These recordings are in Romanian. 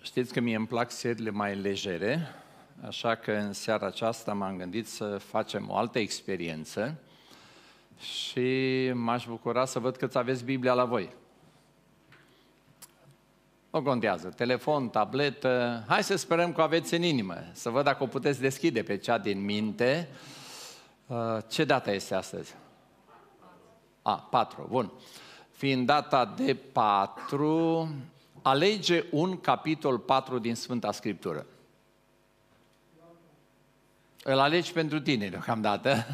Știți că mie îmi plac seriile mai legere, așa că în seara aceasta m-am gândit să facem o altă experiență și m-aș bucura să văd câți aveți Biblia la voi. Nu contează, telefon, tabletă, hai să sperăm că o aveți în inimă, să văd dacă o puteți deschide pe cea din minte. Ce dată este astăzi? 4, bun. Fiind data de 4, alege un capitol 4 din Sfânta Scriptură. Îl alegi pentru tine deocamdată.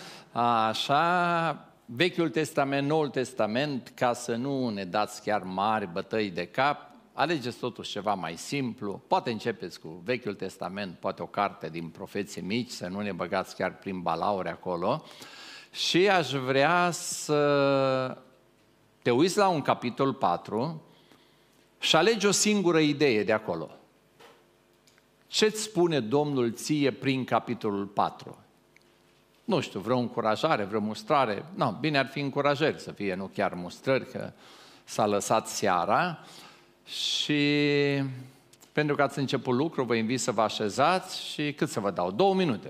Așa, Vechiul Testament, Noul Testament, ca să nu ne dați chiar mari bătăi de cap, alegeți totuși ceva mai simplu. Poate începeți cu Vechiul Testament, poate o carte din profeții mici, să nu ne băgați chiar prin balauri acolo. Și aș vrea să te uiți la un capitol 4 și alegi o singură idee de acolo. Ce-ți spune Domnul ție prin capitolul 4? Nu știu, vreo încurajare, vreo mustrare? Nu, bine ar fi încurajări să fie, nu chiar mustrări, că s-a lăsat seara. Și pentru că ați început lucru, vă invit să vă așezați și cât să vă dau? 2 minute.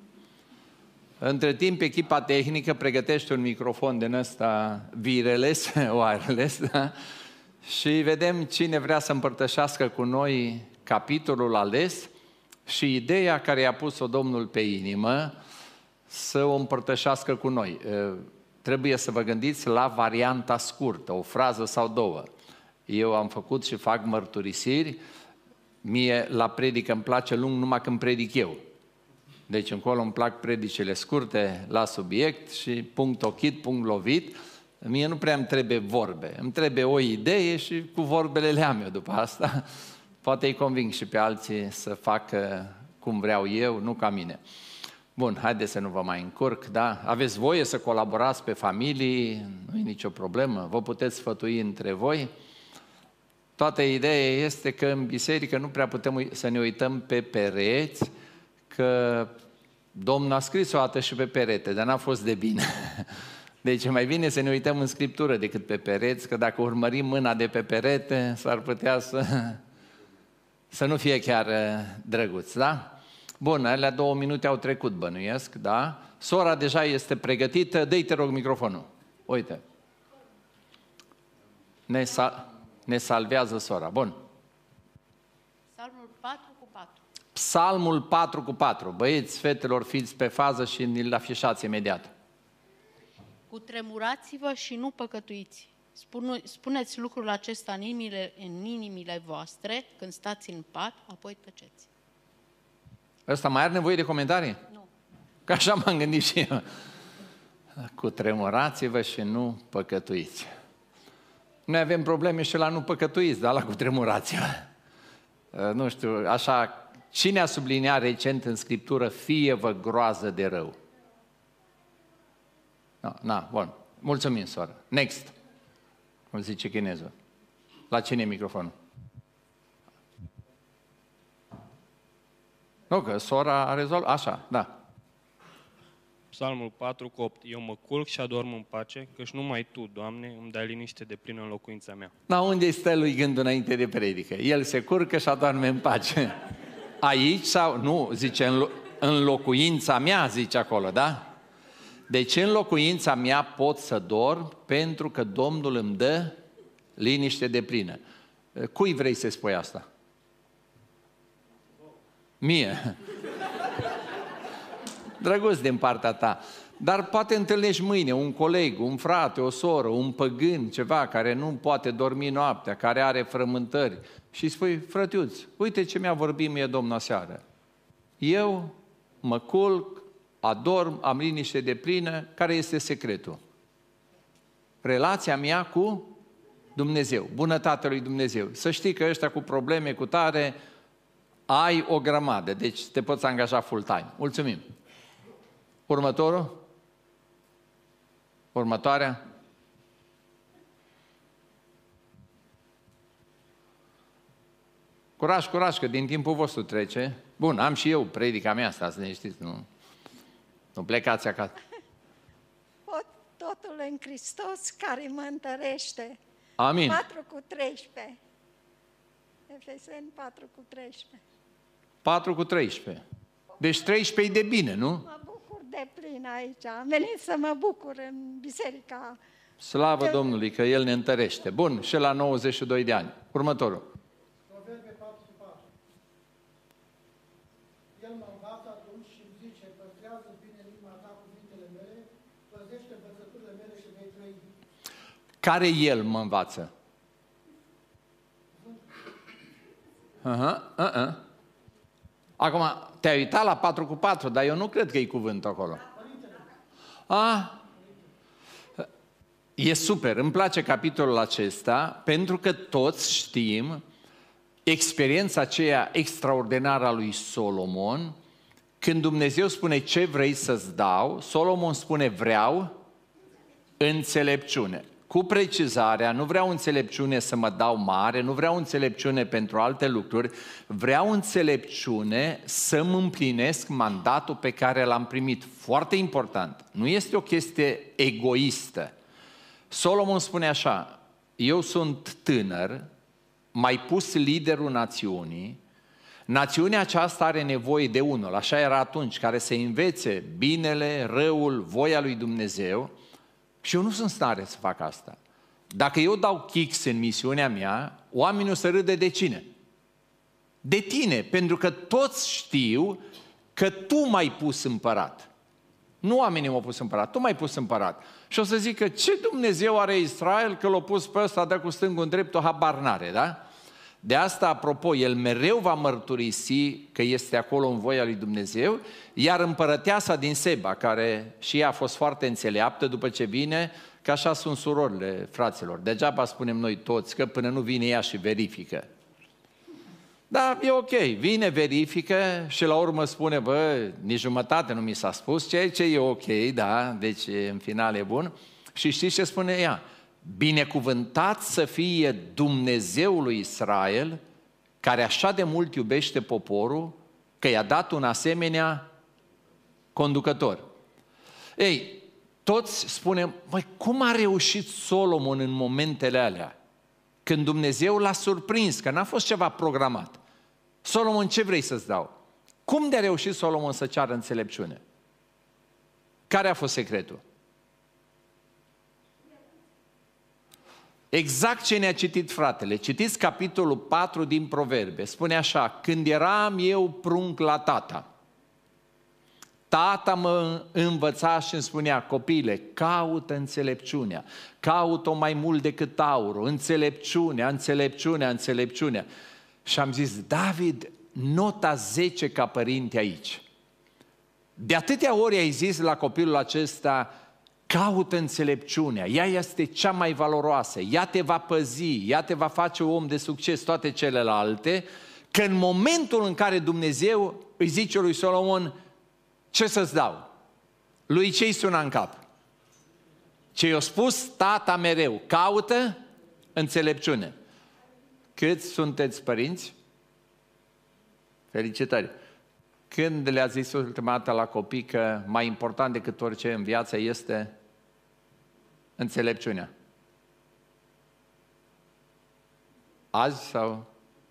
Între timp, echipa tehnică pregătește un microfon din ăsta wireless, da? Și vedem cine vrea să împărtășească cu noi capitolul ales și ideea care i-a pus-o Domnul pe inimă să o împărtășească cu noi. Trebuie să vă gândiți la varianta scurtă, o frază sau două. Eu am făcut și fac mărturisiri, mie la predică îmi place lung numai când predic eu. Deci încolo îmi plac predicile scurte la subiect și punct ochit, punct lovit. Mie nu prea îmi trebuie vorbe, îmi trebuie o idee și cu vorbele le am eu după asta. Poate îi conving și pe alții să facă cum vreau eu, nu ca mine. Bun, haideți să nu vă mai încurc, da? Aveți voie să colaborați pe familii, nu e nicio problemă, vă puteți sfătui între voi. Toată ideea este că în biserică nu prea putem să ne uităm pe pereți, că Domnul a scris o dată și pe perete, dar n-a fost de bine. Deci e mai bine să ne uităm în Scriptură decât pe pereți, că dacă urmărim mâna de pe perete, s-ar putea să nu fie chiar drăguț, da? Bun, alea 2 minute au trecut, bănuiesc, da? Sora deja este pregătită, dă-i, te rog, microfonul. Uite. Ne salvează sora, bun. Psalmul 4:4. Psalmul 4:4. Băieți, fetelor, fiți pe fază și ne-l afișați imediat. Cutremurați-vă și nu păcătuiți. Spuneți lucrul acesta în inimile voastre când stați în pat, apoi tăceți. Ăsta mai are nevoie de comentarii? Nu. Că așa m-am gândit și eu. Cutremurați-vă și nu păcătuiți. Noi avem probleme și la nu păcătuiți, dar la cutremurați-vă. Nu știu, așa, cine a subliniat recent în Scriptură, fie-vă groază de rău? Na, bun. Mulțumim, soră. Next. Cum zice chinezul. La cine e microfonul? Nu, că sora a rezolvat. Așa, da. Psalmul 4:8. Eu mă culc și adorm în pace, căci numai Tu, Doamne, îmi dai liniște deplină în locuința mea. Na, unde stă lui gândul înainte de predică? El se curcă și adorme în pace. Aici sau... Nu, zice, în locuința mea, zice acolo, da? Deci în locuința mea pot să dorm pentru că Domnul îmi dă liniște deplină. Cui vrei să spui asta? Mie. Drăguț din partea ta. Dar poate întâlnești mâine un coleg, un frate, o soră, un păgân, ceva care nu poate dormi noaptea, care are frământări și spui, frătiuț, uite ce mi-a vorbit mie Domnul aseară. Eu mă culc, adorm, am liniște deplină. Care este secretul? Relația mea cu Dumnezeu, bunătatea lui Dumnezeu. Să știi că ăștia cu probleme, cu tare, ai o grămadă, deci te poți angaja full-time. Mulțumim. Următorul? Următoarea? Curaj, curaj, că din timpul vostru trece. Bun, am și eu predica mea asta, să ne știți, nu plecați acasă. Pot totul în Hristos care mă întărește. Amin. 4:13. Efeseni 4:13. 4:13. Deci 13 e de bine, nu? Mă bucur de plin aici. Am venit să mă bucur în biserica. Slavă Domnului că El ne întărește. Bun, și la 92 de ani. Următorul. Proverbe 4:4. El mă învață atunci și îmi zice, păstrează bine în inima ta cuvintele mele, păzește învățăturile mele și vei trăi. Care El mă învață? Acum, te-ai uitat la 4:4, dar eu nu cred că e cuvântul acolo. E super, îmi place capitolul acesta, pentru că toți știm experiența aceea extraordinară a lui Solomon, când Dumnezeu spune ce vrei să-ți dau, Solomon spune vreau înțelepciune. Cu precizarea, nu vreau înțelepciune să mă dau mare, nu vreau înțelepciune pentru alte lucruri, vreau înțelepciune să-mi împlinesc mandatul pe care l-am primit. Foarte important, nu este o chestie egoistă. Solomon spune așa, eu sunt tânăr, m-ai pus liderul națiunii, națiunea aceasta are nevoie de unul, așa era atunci, care să învețe binele, răul, voia lui Dumnezeu, și eu nu sunt stare să fac asta. Dacă eu dau kicks în misiunea mea, oamenii o să râde de cine? De tine, pentru că toți știu că tu m-ai pus împărat. Nu oamenii m-au pus împărat, tu m-ai pus împărat. Și o să zică, ce Dumnezeu are Israel că l-a pus pe ăsta, dă cu stângul în dreptul, habar n-are, da? De asta, apropo, el mereu va mărturisi că este acolo în voia lui Dumnezeu, iar împărăteasa din Seba, care și ea a fost foarte înțeleaptă după ce vine, că așa sunt surorile fraților. Degeaba spunem noi toți că până nu vine ea și verifică. Da, e ok, vine, verifică și la urmă spune, bă, nici jumătate nu mi s-a spus, ceea ce e ok, da, deci în final e bun. Și știți ce spune ea? Binecuvântat să fie Dumnezeul lui Israel, care așa de mult iubește poporul, că i-a dat un asemenea conducător. Ei, toți spunem, măi, cum a reușit Solomon în momentele alea? Când Dumnezeu l-a surprins, că n-a fost ceva programat. Solomon, ce vrei să-ți dau? Cum de-a reușit Solomon să ceară înțelepciune? Care a fost secretul? Exact ce ne-a citit fratele. Citiți capitolul 4 din Proverbe. Spune așa, când eram eu prunc la tata, tata mă învăța și îmi spunea, copile, caută înțelepciunea, caută-o mai mult decât aurul, înțelepciunea, înțelepciunea, înțelepciunea. Și am zis, David, nota 10 ca părinte aici. De atâtea ori ai zis la copilul acesta, caută înțelepciunea, ea este cea mai valoroasă, ea te va păzi, ea te va face om de succes, toate celelalte, că în momentul în care Dumnezeu îi zice lui Solomon, ce să-ți dau? Lui ce-i suna în cap? Ce i-a spus tata mereu, caută înțelepciune. Câți sunteți părinți? Felicitări! Când le-a zis ultima dată la copii că mai important decât orice în viață este înțelepciunea? Azi sau?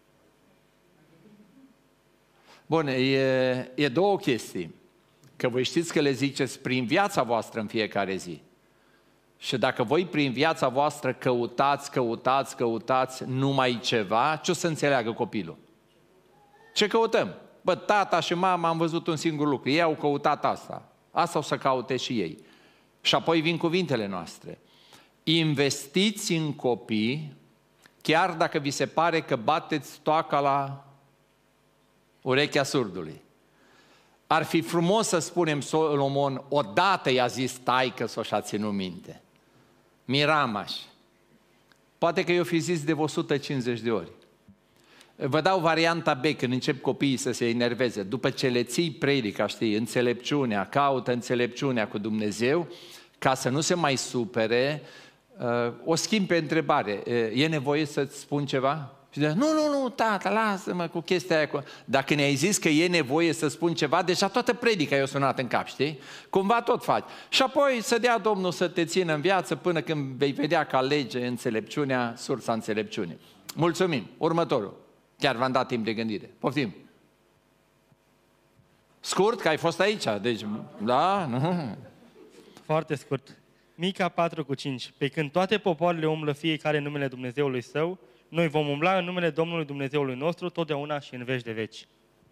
Bun, e două chestii. Că voi știți că le ziceți prin viața voastră în fiecare zi. Și dacă voi prin viața voastră căutați numai ceva, ce o să înțeleagă copilul? Ce căutăm? Bă, tata și mama am văzut un singur lucru, ei au căutat asta. Asta o să caute și ei. Și apoi vin cuvintele noastre. Investiți în copii, chiar dacă vi se pare că bateți toaca la urechea surdului. Ar fi frumos să spunem Solomon, odată i-a zis taică-s-o și a ținut minte. Miramaș. Poate că i-o fi zis de 150 de ori. Vă dau varianta B, când încep copiii să se enerveze. După ce le ții predica, știi, înțelepciunea, caută înțelepciunea cu Dumnezeu, ca să nu se mai supere, o schimb pe întrebare. E nevoie să-ți spun ceva? Și de, nu, tata, lasă-mă cu chestia aia. Dacă ne-ai zis că e nevoie să spun ceva, deja toată predica i-a sunat în cap, știi? Cumva tot faci. Și apoi să dea Domnul să te țină în viață până când vei vedea că alege înțelepciunea, sursa înțelepciunii. Mulțumim. Următorul. Chiar v-am dat timp de gândire. Poftim. Scurt, că ai fost aici, deci, da? Foarte scurt. Mica 4:5. Pe când toate popoarele umblă fiecare în numele Dumnezeului său, noi vom umbla în numele Domnului Dumnezeului nostru totdeauna și în veci de veci.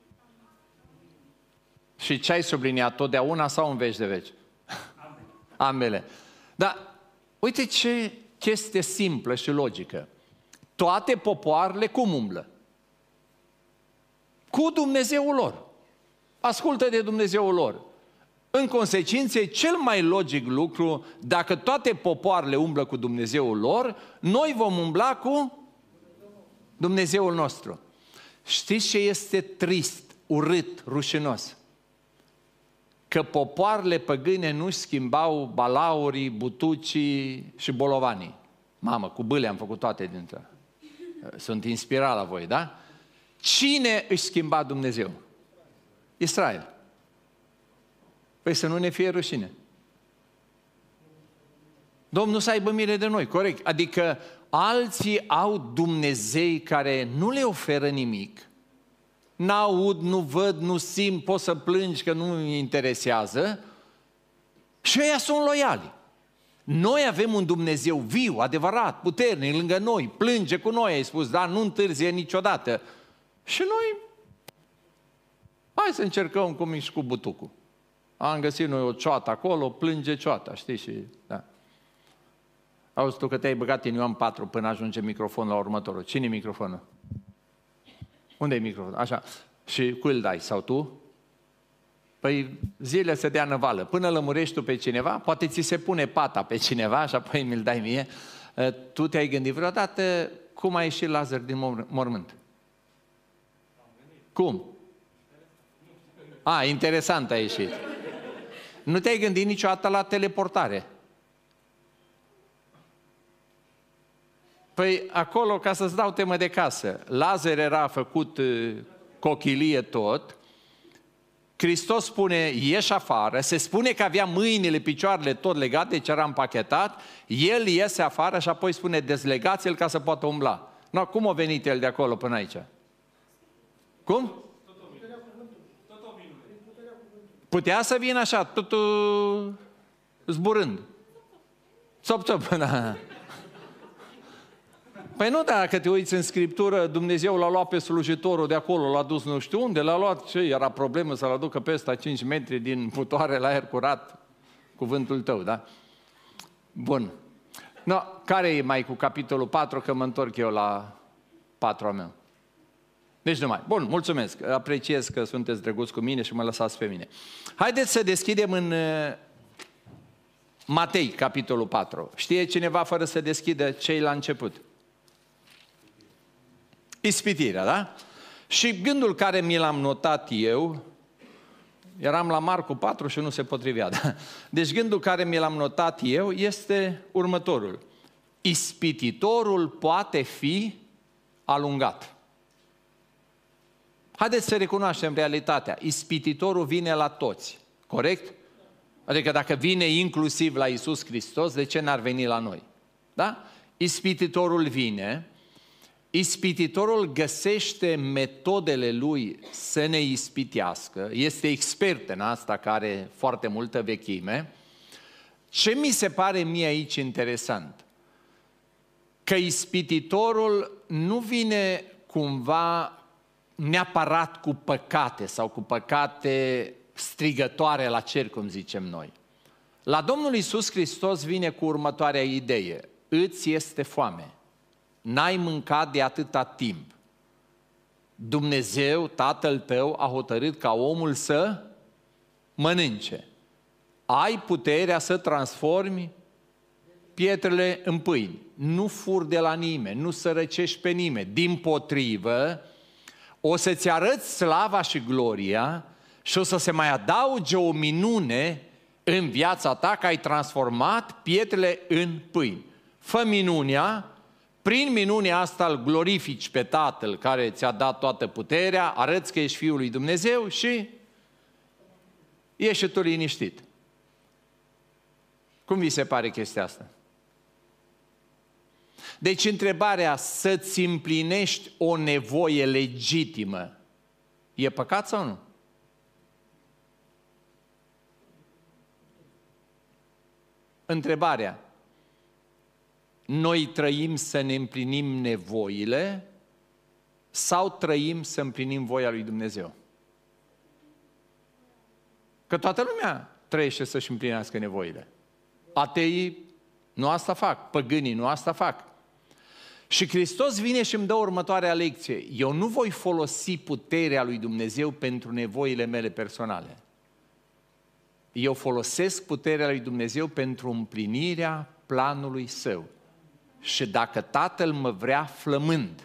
Și ce ai subliniat? Totdeauna sau în veci de veci? Ambele. Dar uite ce chestie simplă și logică. Toate popoarele cum umblă? Cu Dumnezeul lor. Ascultă de Dumnezeul lor. În consecință, e cel mai logic lucru, dacă toate popoarele umblă cu Dumnezeul lor, noi vom umbla cu Dumnezeul nostru. Știți ce este trist, urât, rușinos? Că popoarele păgâne nu-și schimbau balaurii, butucii și bolovanii. Mamă, cu bâle am făcut toate dintre. Sunt inspirat la voi, da? Cine își schimba Dumnezeu? Israel. Păi să nu ne fie rușine. Domnul să aibă milă de noi, corect. Adică alții au Dumnezei care nu le oferă nimic. N-aud, nu văd, nu simt, poți să plângi că nu îi interesează. Și ăia sunt loiali. Noi avem un Dumnezeu viu, adevărat, puternic, lângă noi, plânge cu noi, ai spus, dar nu întârzie niciodată. Și noi, hai să încercăm cum e și cu butucul. Am găsit noi o cioată acolo, plânge cioata, știi, și da. Auzi tu că te-ai băgat în Ioan 4 până ajunge microfonul la următorul. Cine e microfonul? Unde e microfonul? Așa. Și cui îl dai? Sau tu? Păi zile se dea năvală. Până lămurești tu pe cineva, poate ți se pune pata pe cineva și apoi mi-l dai mie. Tu te-ai gândit vreodată cum a ieșit Lazar din mormânt? Cum? Interesant a ieșit. Nu te-ai gândit niciodată la teleportare? Păi acolo, ca să-ți dau temă de casă, Lazar era făcut cochilie tot, Hristos spune, ieși afară, se spune că avea mâinile, picioarele tot legate, deci era împachetat, el iese afară și apoi spune, dezlegați-l ca să poată umbla. No, cum a venit el de acolo până aici? Cum? Putea să vină așa, totul zburând. Țop, da. Păi nu, dacă te uiți în Scriptură, Dumnezeu l-a luat pe slujitorul de acolo, l-a dus nu știu unde, l-a luat, ce era problemă să-l aducă peste 5 metri din putoare la aer curat, cuvântul tău, da? Bun. No, care e mai cu capitolul 4, că mă întorc eu la 4-a meu? Deci numai. Bun, mulțumesc, apreciez că sunteți drăguți cu mine și mă lăsați pe mine. Haideți să deschidem în Matei, capitolul 4. Știe cineva fără să deschidă ce-i la început? Ispitirea, da? Și gândul care mi l-am notat eu, eram la Marcu 4 și nu se potrivea, da? Deci gândul care mi l-am notat eu este următorul. Ispititorul poate fi alungat. Haideți să recunoaștem realitatea. Ispititorul vine la toți, corect? Adică dacă vine inclusiv la Iisus Hristos, de ce n-ar veni la noi? Da? Ispititorul vine, ispititorul găsește metodele lui să ne ispitească, este expert în asta, care are foarte multă vechime. Ce mi se pare mie aici interesant? Că ispititorul nu vine cumva neapărat cu păcate sau cu păcate strigătoare la cer, cum zicem noi. La Domnul Iisus Hristos vine cu următoarea idee. Îți este foame. N-ai mâncat de atâta timp. Dumnezeu, Tatăl tău, a hotărât ca omul să mănânce. Ai puterea să transformi pietrele în pâini. Nu furi de la nimeni, nu sărăcești pe nimeni. Dimpotrivă, o să-ți arăți slava și gloria și o să se mai adauge o minune în viața ta, că ai transformat pietrele în pâini. Fă minunea, prin minunea asta îl glorifici pe Tatăl care ți-a dat toată puterea, arăți că ești Fiul lui Dumnezeu și ieși și tu liniștit. Cum vi se pare chestia asta? Deci întrebarea să-ți împlinești o nevoie legitimă, e păcat sau nu? Întrebarea, noi trăim să ne împlinim nevoile sau trăim să împlinim voia lui Dumnezeu? Că toată lumea trăiește să-și împlinească nevoile. Ateii nu asta fac, păgânii nu asta fac. Și Hristos vine și îmi dă următoarea lecție. Eu nu voi folosi puterea lui Dumnezeu pentru nevoile mele personale. Eu folosesc puterea lui Dumnezeu pentru împlinirea planului Său. Și dacă Tatăl mă vrea flămând,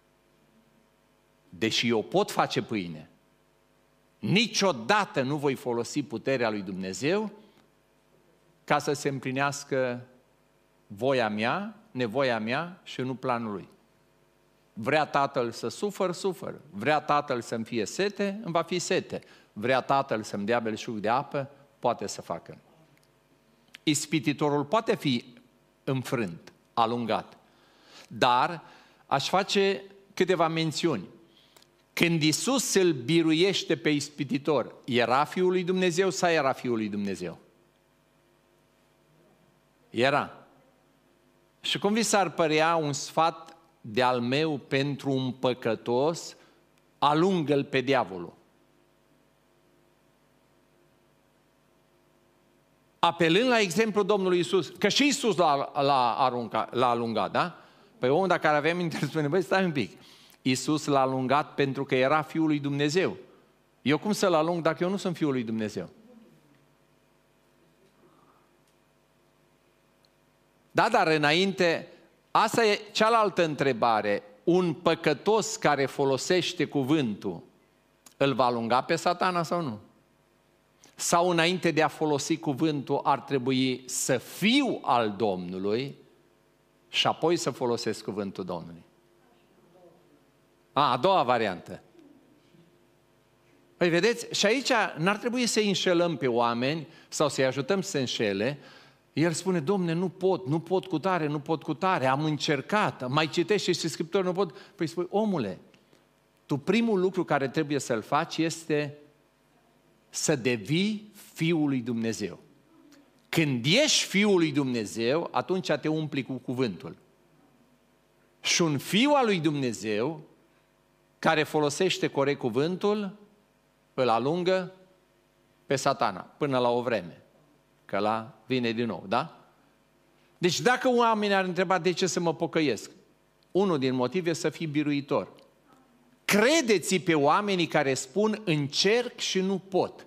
deși eu pot face pâine, niciodată nu voi folosi puterea lui Dumnezeu ca să se împlinească voia mea, nevoia mea și nu planul lui. Vrea Tatăl să sufăr. Vrea Tatăl să-mi fie sete, îmi va fi sete. Vrea Tatăl să-mi dea belșug de apă, poate să facă. Ispititorul poate fi înfrânt, alungat. Dar aș face câteva mențiuni. Când Iisus îl biruiește pe ispititor, era Fiul lui Dumnezeu sau era Fiul lui Dumnezeu? Era. Și cum vi s-ar părea un sfat de-al meu pentru un păcătos, alungă-l pe diavolul. Apelând la exemplul Domnului Iisus, că și Iisus l-a alungat, da? Păi omul, dacă ar avea minte, spune, băi, stai un pic. Iisus l-a alungat pentru că era Fiul lui Dumnezeu. Eu cum să-l alung dacă eu nu sunt Fiul lui Dumnezeu? Da, dar înainte, asta e cealaltă întrebare. Un păcătos care folosește cuvântul, îl va alunga pe Satana sau nu? Sau înainte de a folosi cuvântul ar trebui să fiu al Domnului și apoi să folosesc cuvântul Domnului? A doua variantă. Păi vedeți, și aici n-ar trebui să înșelăm pe oameni sau să-i ajutăm să se înșele. El spune, Domne, nu pot cu tare, am încercat, mai citește și Scriptura, nu pot. Păi spui, omule, tu primul lucru care trebuie să-l faci este să devii Fiul lui Dumnezeu. Când ești Fiul lui Dumnezeu, atunci te umpli cu cuvântul. Și un fiu al lui Dumnezeu, care folosește corect cuvântul, îl alungă pe Satana, până la o vreme. Că ăla vine din nou, da? Deci dacă oamenii ar întreba de ce să mă pocăiesc, unul din motive să fii biruitor. Credeți pe oamenii care spun încerc și nu pot.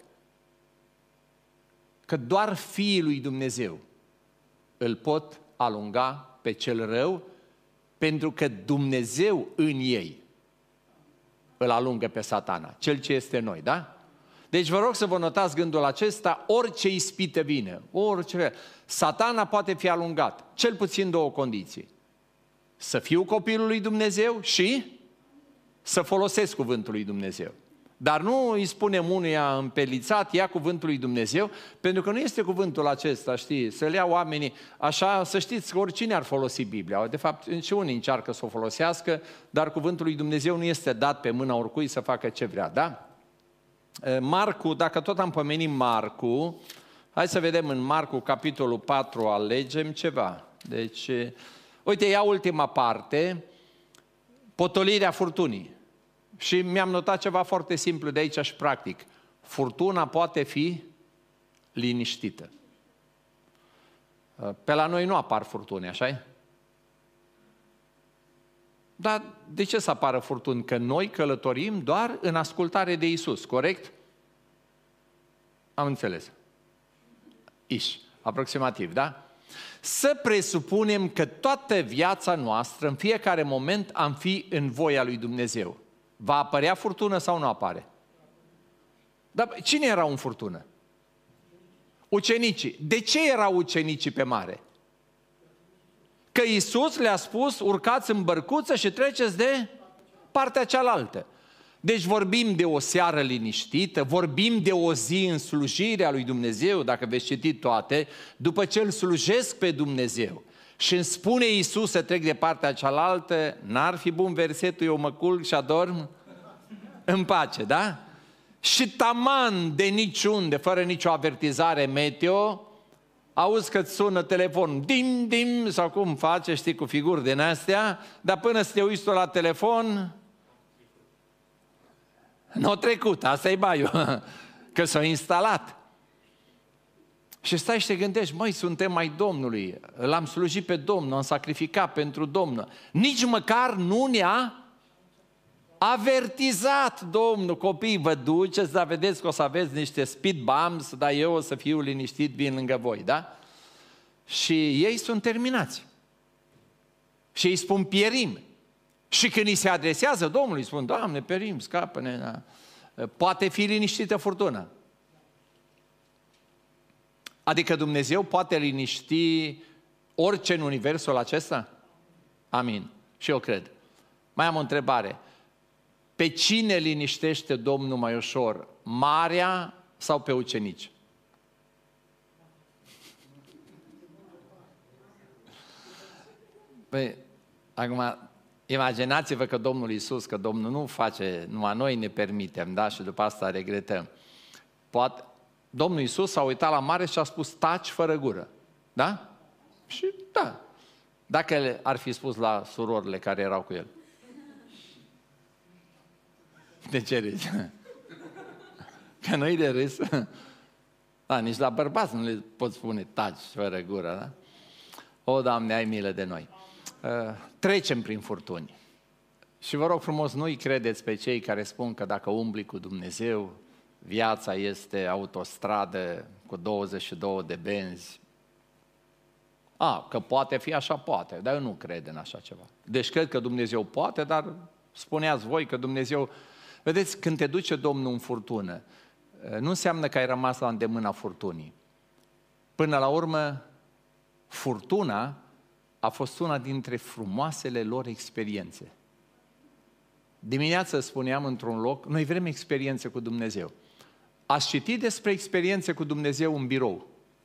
Că doar fiii lui Dumnezeu îl pot alunga pe cel rău, pentru că Dumnezeu în ei îl alungă pe Satana, cel ce este în noi, da? Deci vă rog să vă notați gândul acesta, orice ispită vine, orice. Satana poate fi alungat, cel puțin două condiții. Să fiu copilul lui Dumnezeu și să folosesc cuvântul lui Dumnezeu. Dar nu îi spunem unuia împelițat, ia cuvântul lui Dumnezeu, pentru că nu este cuvântul acesta, știi, să-l ia oamenii, așa, să știți că oricine ar folosi Biblia. De fapt, și unii încearcă să o folosească, dar cuvântul lui Dumnezeu nu este dat pe mâna oricui să facă ce vrea, da? Marcu, dacă tot am pomenit Marcu, hai să vedem în Marcu, capitolul 4, alegem ceva. Deci, uite, ia ultima parte, potolirea furtunii. Și mi-am notat ceva foarte simplu de aici și practic. Furtuna poate fi liniștită. Pe la noi nu apar furtuni, așa-i? Dar de ce să apară furtuni? Că noi călătorim doar în ascultare de Iisus, corect? Am înțeles. Aproximativ, da? Să presupunem că toată viața noastră, în fiecare moment, am fi în voia lui Dumnezeu. Va apărea furtună sau nu apare? Dar cine erau în furtună? Ucenicii. De ce erau ucenicii pe mare? Că Iisus le-a spus, urcați în bărcuță și treceți de partea cealaltă. Deci vorbim de o seară liniștită, vorbim de o zi în slujirea lui Dumnezeu, dacă veți citi toate, după ce îl slujesc pe Dumnezeu și îmi spune Iisus să trec de partea cealaltă, n-ar fi bun versetul, eu mă culc și adorm în pace, da? Și taman de niciunde, fără nicio avertizare meteo, auzi că-ți sună telefonul, dim, dim, sau cum face, știi, cu figuri din astea, dar până să te uiți tu la telefon, n-a trecut, asta e baiul, că s-a instalat. Și stai și te gândești, măi, suntem ai Domnului, l-am slujit pe Domnul, am sacrificat pentru Domnul. Nici măcar nu ne-a avertizat Domnul, copiii, vă duceți, dar vedeți că o să aveți niște speed bumps, dar eu o să fiu liniștit, vin lângă voi, da? Și ei sunt terminați. Și îi spun pierim. Și când îi se adresează Domnului, îi spun, Doamne, perim, scapă-ne. Da. Poate fi liniștită furtuna. Adică Dumnezeu poate liniști orice în universul acesta? Amin. Și eu cred. Mai am o întrebare. Pe cine liniștește Domnul mai ușor? Marea sau pe ucenici? Păi, acum, imaginați-vă că Domnul Iisus, că Domnul nu face, numai noi ne permitem, da? Și după asta regretăm. Poate, Domnul Iisus s-a uitat la mare și a spus, taci fără gură. Da? Și da. Dacă ar fi spus la surorile care erau cu el. De ce râzi? Că nu-i de râs. Da, nici la bărbați nu le pot spune taci fără gură, da? O, Doamne, ai milă de noi. Trecem prin furtuni. Și vă rog frumos, nu-i credeți pe cei care spun că dacă umbli cu Dumnezeu, viața este autostradă cu 22 de benzi. Că poate fi așa, poate, dar eu nu cred în așa ceva. Deci cred că Dumnezeu poate, dar spuneați voi că Dumnezeu... Vedeți, când te duce Domnul în furtună, nu înseamnă că ai rămas la îndemâna furtunii. Până la urmă, furtuna a fost una dintre frumoasele lor experiențe. Dimineața spuneam într-un loc, noi vrem experiențe cu Dumnezeu. Ați citit despre experiențe cu Dumnezeu în birou.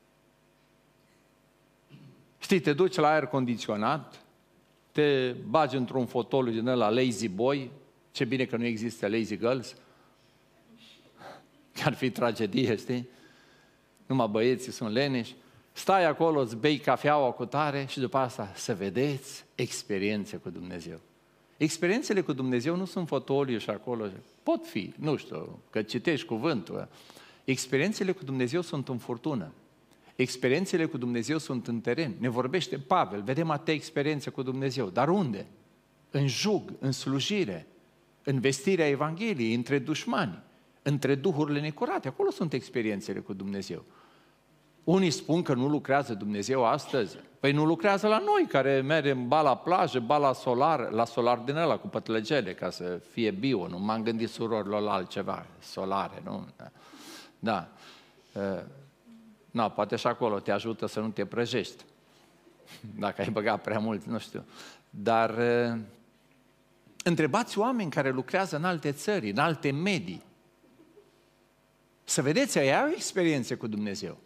Știi, te duci la aer condiționat, te bagi într-un fotoliu din ăla lazy boy, ce bine că nu există lazy girls, că ar fi tragedie, știi? Numai băieții sunt leneși. Stai acolo, îți bei cafeaua cu tare și după asta să vedeți experiențe cu Dumnezeu. Experiențele cu Dumnezeu nu sunt fotoliu și acolo, pot fi, nu știu, că citești cuvântul. Experiențele cu Dumnezeu sunt în furtună. Experiențele cu Dumnezeu sunt în teren. Ne vorbește Pavel, vedem atâtea experiențe cu Dumnezeu. Dar unde? În jug, în slujire, în vestirea Evangheliei, între dușmani, între duhurile necurate. Acolo sunt experiențele cu Dumnezeu. Unii spun că nu lucrează Dumnezeu astăzi. Păi nu lucrează la noi, care mergem ba la plajă, ba la solar din ăla cu pătlăgele, ca să fie bio. Nu m-am gândit surorilor la altceva, solare, nu? Da. Poate și acolo te ajută să nu te prăjești. Dacă ai băgat prea mult, nu știu. Dar întrebați oameni care lucrează în alte țări, în alte medii. Să vedeți, ei au experiențe cu Dumnezeu.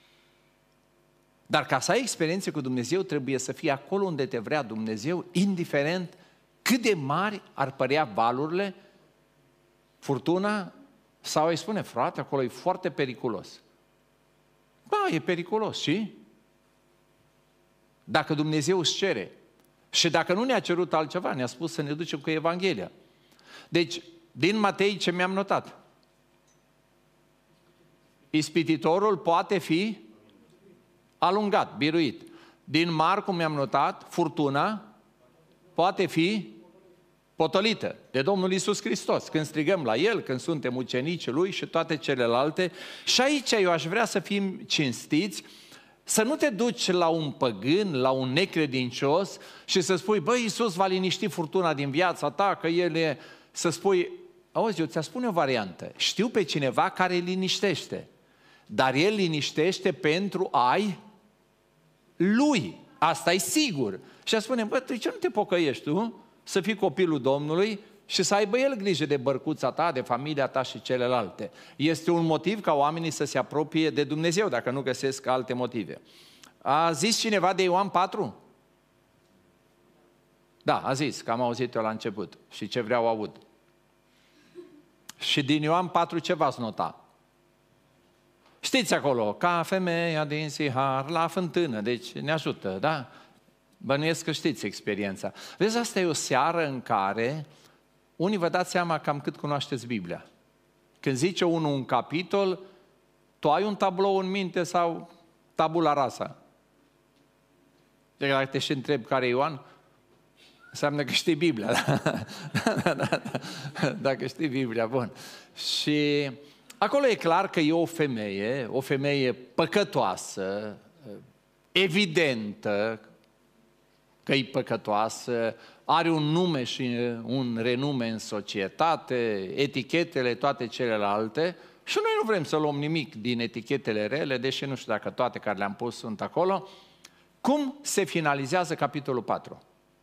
Dar ca să ai experiențe cu Dumnezeu, trebuie să fii acolo unde te vrea Dumnezeu, indiferent cât de mari ar părea valurile, furtuna, sau îi spune, frate, acolo e foarte periculos. E periculos, și? Dacă Dumnezeu își cere, și dacă nu ne-a cerut altceva, ne-a spus să ne ducem cu Evanghelia. Deci, din Matei ce mi-am notat? Ispititorul poate fi alungat, biruit. Din Marcu mi-am notat, furtuna poate fi potolită de Domnul Iisus Hristos, când strigăm la El, când suntem ucenicii Lui și toate celelalte. Și aici eu aș vrea să fim cinstiți, să nu te duci la un păgân, la un necredincios și să spui, Iisus va liniști furtuna din viața ta, că El e... Să spui, auzi, eu ți-a spune o variantă, știu pe cineva care îl liniștește, dar El liniștește pentru ai Lui. Asta e sigur. Și a spune, de ce nu te pocăiești tu să fii copilul Domnului și să aibă El grijă de bărcuța ta, de familia ta și celelalte. Este un motiv ca oamenii să se apropie de Dumnezeu, dacă nu găsesc alte motive. A zis cineva de Ioan 4? Da, a zis, că am auzit eu la început și ce vreau aud. Și din Ioan 4 ce v-ați nota? Știți acolo, ca femeia din Sihar la fântână, deci ne ajută, da? Bănuiesc că știți experiența. Vezi, asta e o seară în care unii vă dați seama cam cât cunoașteți Biblia. Când zice unul un capitol, tu ai un tablou în minte sau tabula rasa? Deci dacă te și întreb care e Ioan, înseamnă că știi Biblia. Da? Dacă știi Biblia, bun. Și acolo e clar că e o femeie păcătoasă, evidentă că e păcătoasă, are un nume și un renume în societate, etichetele, toate celelalte, și noi nu vrem să luăm nimic din etichetele rele, deși nu știu dacă toate care le-am pus sunt acolo. Cum se finalizează capitolul 4?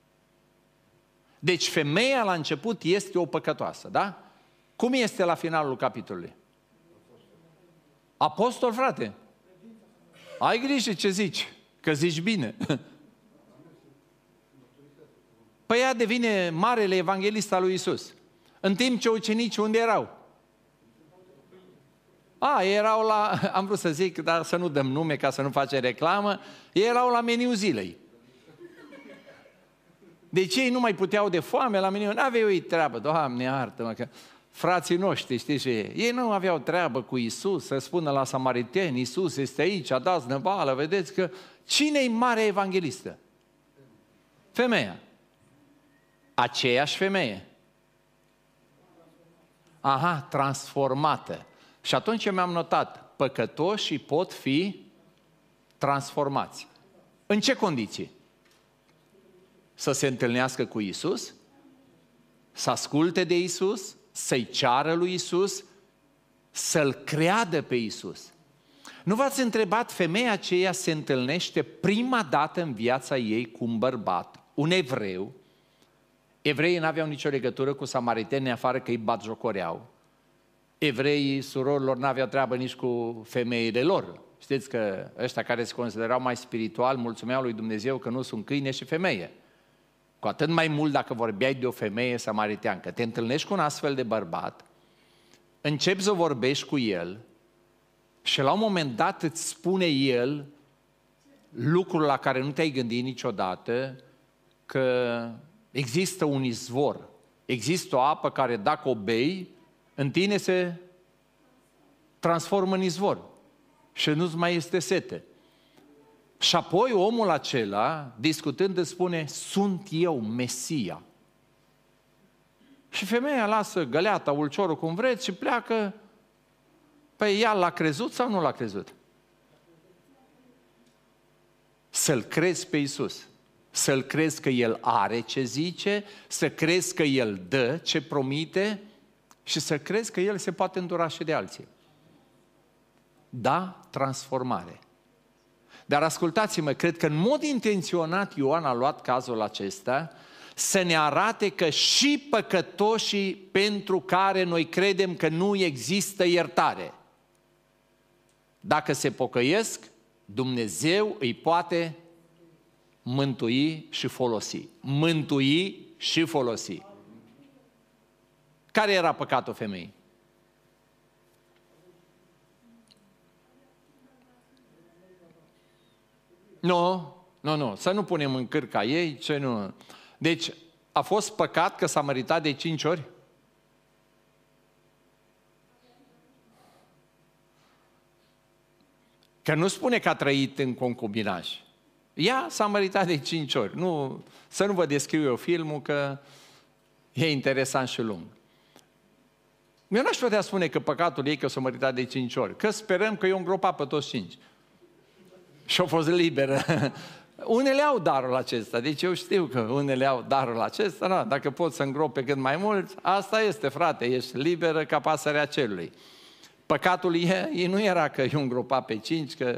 Deci femeia la început este o păcătoasă, da? Cum este la finalul capitolului? Apostol, frate? Ai grijă ce zici, că zici bine. Păi ea devine marele evanghelist al lui Iisus. În timp ce ucenicii unde erau? Erau la, am vrut să zic, dar să nu dăm nume ca să nu facem reclamă, erau la meniu zilei. Deci ei nu mai puteau de foame la meniu, n-aveau ei treabă, Doamne iartă-mă, că frații noștri, știți ce e? Ei nu aveau treabă cu Iisus, să spună la samariteni, Iisus este aici, a dat năvală, vedeți că cine-i mare evanghelistă? Femeia. Aceeași femeie. Transformată. Și atunci mi-am notat, păcătoșii pot fi transformați. În ce condiții? Să se întâlnească cu Iisus, să asculte de Iisus, să-i ceară lui Iisus, să-L creadă pe Iisus. Nu v-ați întrebat, femeia aceea se întâlnește prima dată în viața ei cu un bărbat, un evreu. Evreii n-aveau nicio legătură cu samaritenii afară că îi batjocoreau. Evreii, surorilor, n-aveau treabă nici cu femeile lor. Știți că ăștia care se considerau mai spiritual mulțumeau lui Dumnezeu că nu sunt câine și femeie. Cu atât mai mult dacă vorbeai de o femeie samariteancă. Te întâlnești cu un astfel de bărbat, începi să vorbești cu el și la un moment dat îți spune el lucrul la care nu te-ai gândit niciodată, că există un izvor, există o apă care dacă o bei, în tine se transformă în izvor și nu-ți mai este sete. Și apoi omul acela, discutând, îți spune, sunt eu, Mesia. Și femeia lasă găleata, ulciorul, cum vreți, și pleacă. Păi ea l-a crezut sau nu l-a crezut? Să-L crezi pe Iisus, să-L crezi că El are ce zice, să crezi că El dă ce promite și să crezi că El se poate îndura și de alții. Da, transformare. Dar ascultați-mă, cred că în mod intenționat Ioan a luat cazul acesta să ne arate că și păcătoșii pentru care noi credem că nu există iertare, dacă se pocăiesc, Dumnezeu îi poate mântui și folosi. Mântui și folosi. Care era păcatul femeii? Nu, să nu punem în cârca ei, ce nu. Deci, a fost păcat că s-a măritat de 5 ori? Că nu spune că a trăit în concubinaj. Ea s-a măritat de 5 ori. Nu, să nu vă descriu eu filmul, că e interesant și lung. Eu n-aș putea spune că păcatul ei că s-a măritat de 5 ori, că sperăm că eu îngropat pe toți 5. Și a fost liberă. Unele au darul acesta, deci eu știu că unele au darul acesta, da, dacă poți să îngrope cât mai mult, asta este, frate, ești liberă ca pasărea cerului. Păcatul ei nu era că eu îngropa pe 5, că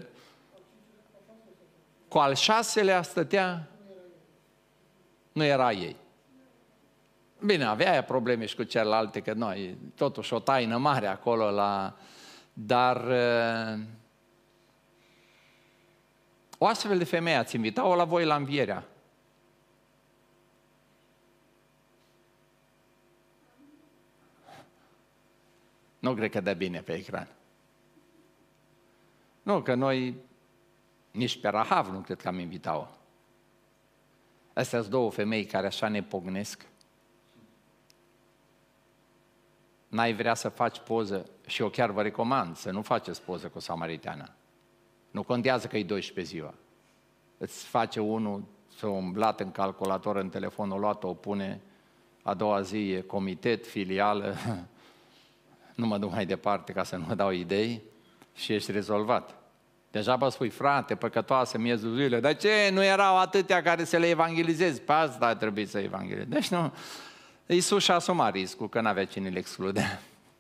cu al 6-lea stătea, nu era ei. Bine, avea ea probleme și cu celelalte, că noi, totuși o taină mare acolo dar o astfel de femeie ați invitat-o la voi la învierea. Nu cred că dă bine pe ecran. Nu, că noi nici pe Rahav nu cred că am invitat-o. Astea sunt două femei care așa ne pognesc. N-ai vrea să faci poză, și eu chiar vă recomand să nu faceți poză cu o samariteană. Nu contează că e 12 ziua. Îți face unul să umblat în calculator, în telefonul luat, o pune, a doua zi e comitet, filială, nu mă duc mai departe ca să nu mă dau idei și ești rezolvat. Deja vă spui, frate, păcătoasă, miezul zilei, dar ce, nu erau atâtea care să le evangelizezi? Pe asta trebuie să evangelizezi. Deci nu, Iisus și-a asumat riscul, că n-avea cine le exclude.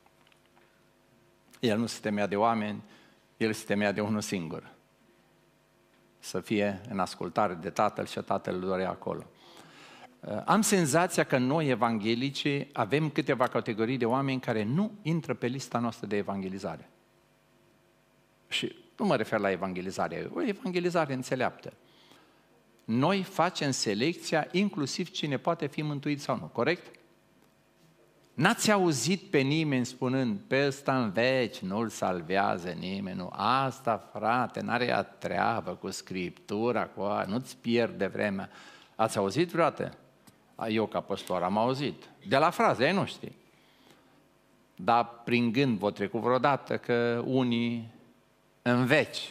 El nu se temea de oameni, el se temea de unul singur. Să fie în ascultare de Tatăl și Tatăl îl dorea acolo. Am senzația că noi, evanghelicii, avem câteva categorii de oameni care nu intră pe lista noastră de evangelizare. Și nu mă refer la evangelizare, o evangelizare înțeleaptă. Noi facem selecția inclusiv cine poate fi mântuit sau nu, corect? N-ați auzit pe nimeni spunând, pe ăsta în veci nu-l salvează nimeni, nu. Asta, frate, n-are ea treabă cu Scriptura, cu aia, nu-ți pierde vremea. Ați auzit vreodată? Eu ca păstor am auzit. De la fraze ai noștri. Dar prin gând v-o trecut vreodată că unii în veci.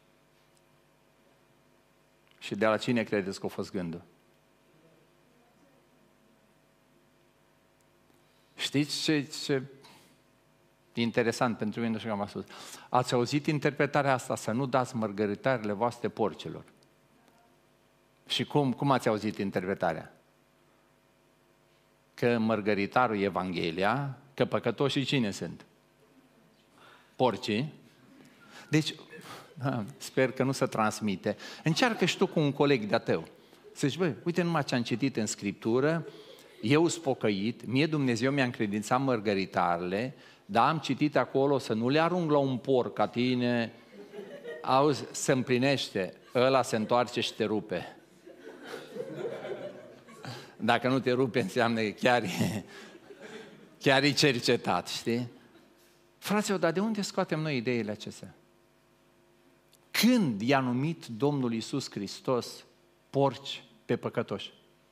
Și de la cine credeți că a fost gândul? Știți ce interesant pentru mine, așa că am spus. Ați auzit interpretarea asta, să nu dați mărgăritarele voastre porcilor. Și cum ați auzit interpretarea? Că mărgăritarul e Evanghelia, că păcătoșii cine sunt? Porcii. Deci, sper că nu se transmite. Încearcă și tu cu un coleg de-a tău. Să zici, băi, uite numai ce am citit în Scriptură, eu sunt pocăit, mie Dumnezeu mi-a încredințat mărgăritarele, dar am citit acolo să nu le arunc la un porc ca tine, auzi, se împlinește, ăla se întoarce și te rupe. Dacă nu te rupe, înseamnă că chiar e cercetat, știi? Fraților, dar de unde scoatem noi ideile acestea? Când i-a numit Domnul Iisus Hristos porci pe păcătoși?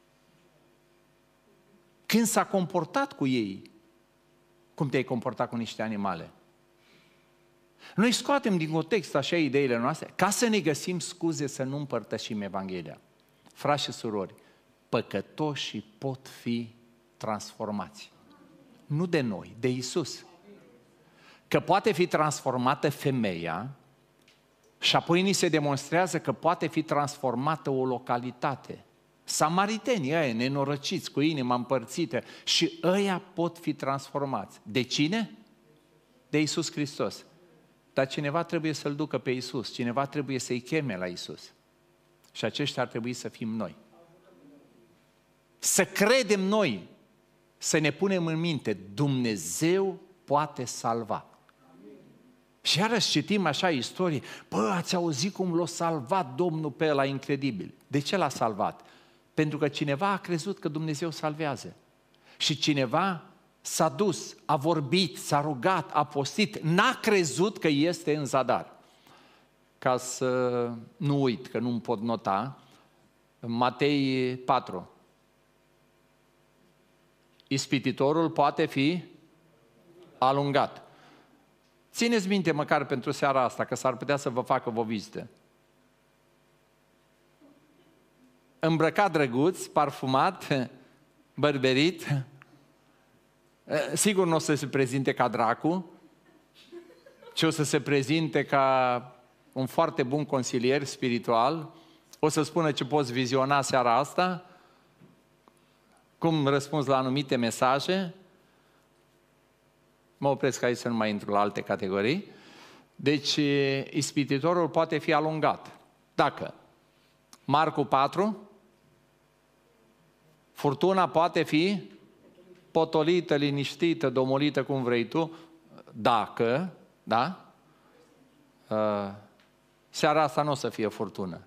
Când s-a comportat cu ei, cum te-ai comportat cu niște animale? Noi scoatem din context așa ideile noastre ca să ne găsim scuze să nu împărtășim Evanghelia. Frați și surori, păcătoșii pot fi transformați. Nu de noi, de Iisus. Că poate fi transformată femeia și apoi ni se demonstrează că poate fi transformată o localitate. Samaritenii ăia nenorăciți, cu inima împărțită, și ăia pot fi transformați. De cine? De Iisus Hristos. Dar cineva trebuie să-L ducă pe Iisus, cineva trebuie să-i cheme la Iisus. Și aceștia ar trebui să fim noi. Să credem noi, să ne punem în minte, Dumnezeu poate salva. Și iarăși citim așa istorie, bă, ați auzit cum l-a salvat Domnul pe ăla incredibil. De ce l-a salvat? Pentru că cineva a crezut că Dumnezeu salvează. Și cineva s-a dus, a vorbit, s-a rugat, a postit, n-a crezut că este în zadar. Ca să nu uit, că nu-mi pot nota, Matei 4. Ispititorul poate fi alungat. Țineți minte măcar pentru seara asta, că s-ar putea să vă facă o vizită. Îmbrăcat drăguț, parfumat, bărberit, sigur nu o să se prezinte ca dracu, ci o să se prezinte ca un foarte bun consilier spiritual, o să spună ce poți viziona seara asta, cum răspunzi la anumite mesaje. Mă opresc aici să nu mai intru la alte categorii. Deci, ispititorul poate fi alungat. Dacă Marcu 4, furtuna poate fi potolită, liniștită, domolită, cum vrei tu, dacă, da? Seara asta nu o să fie furtună.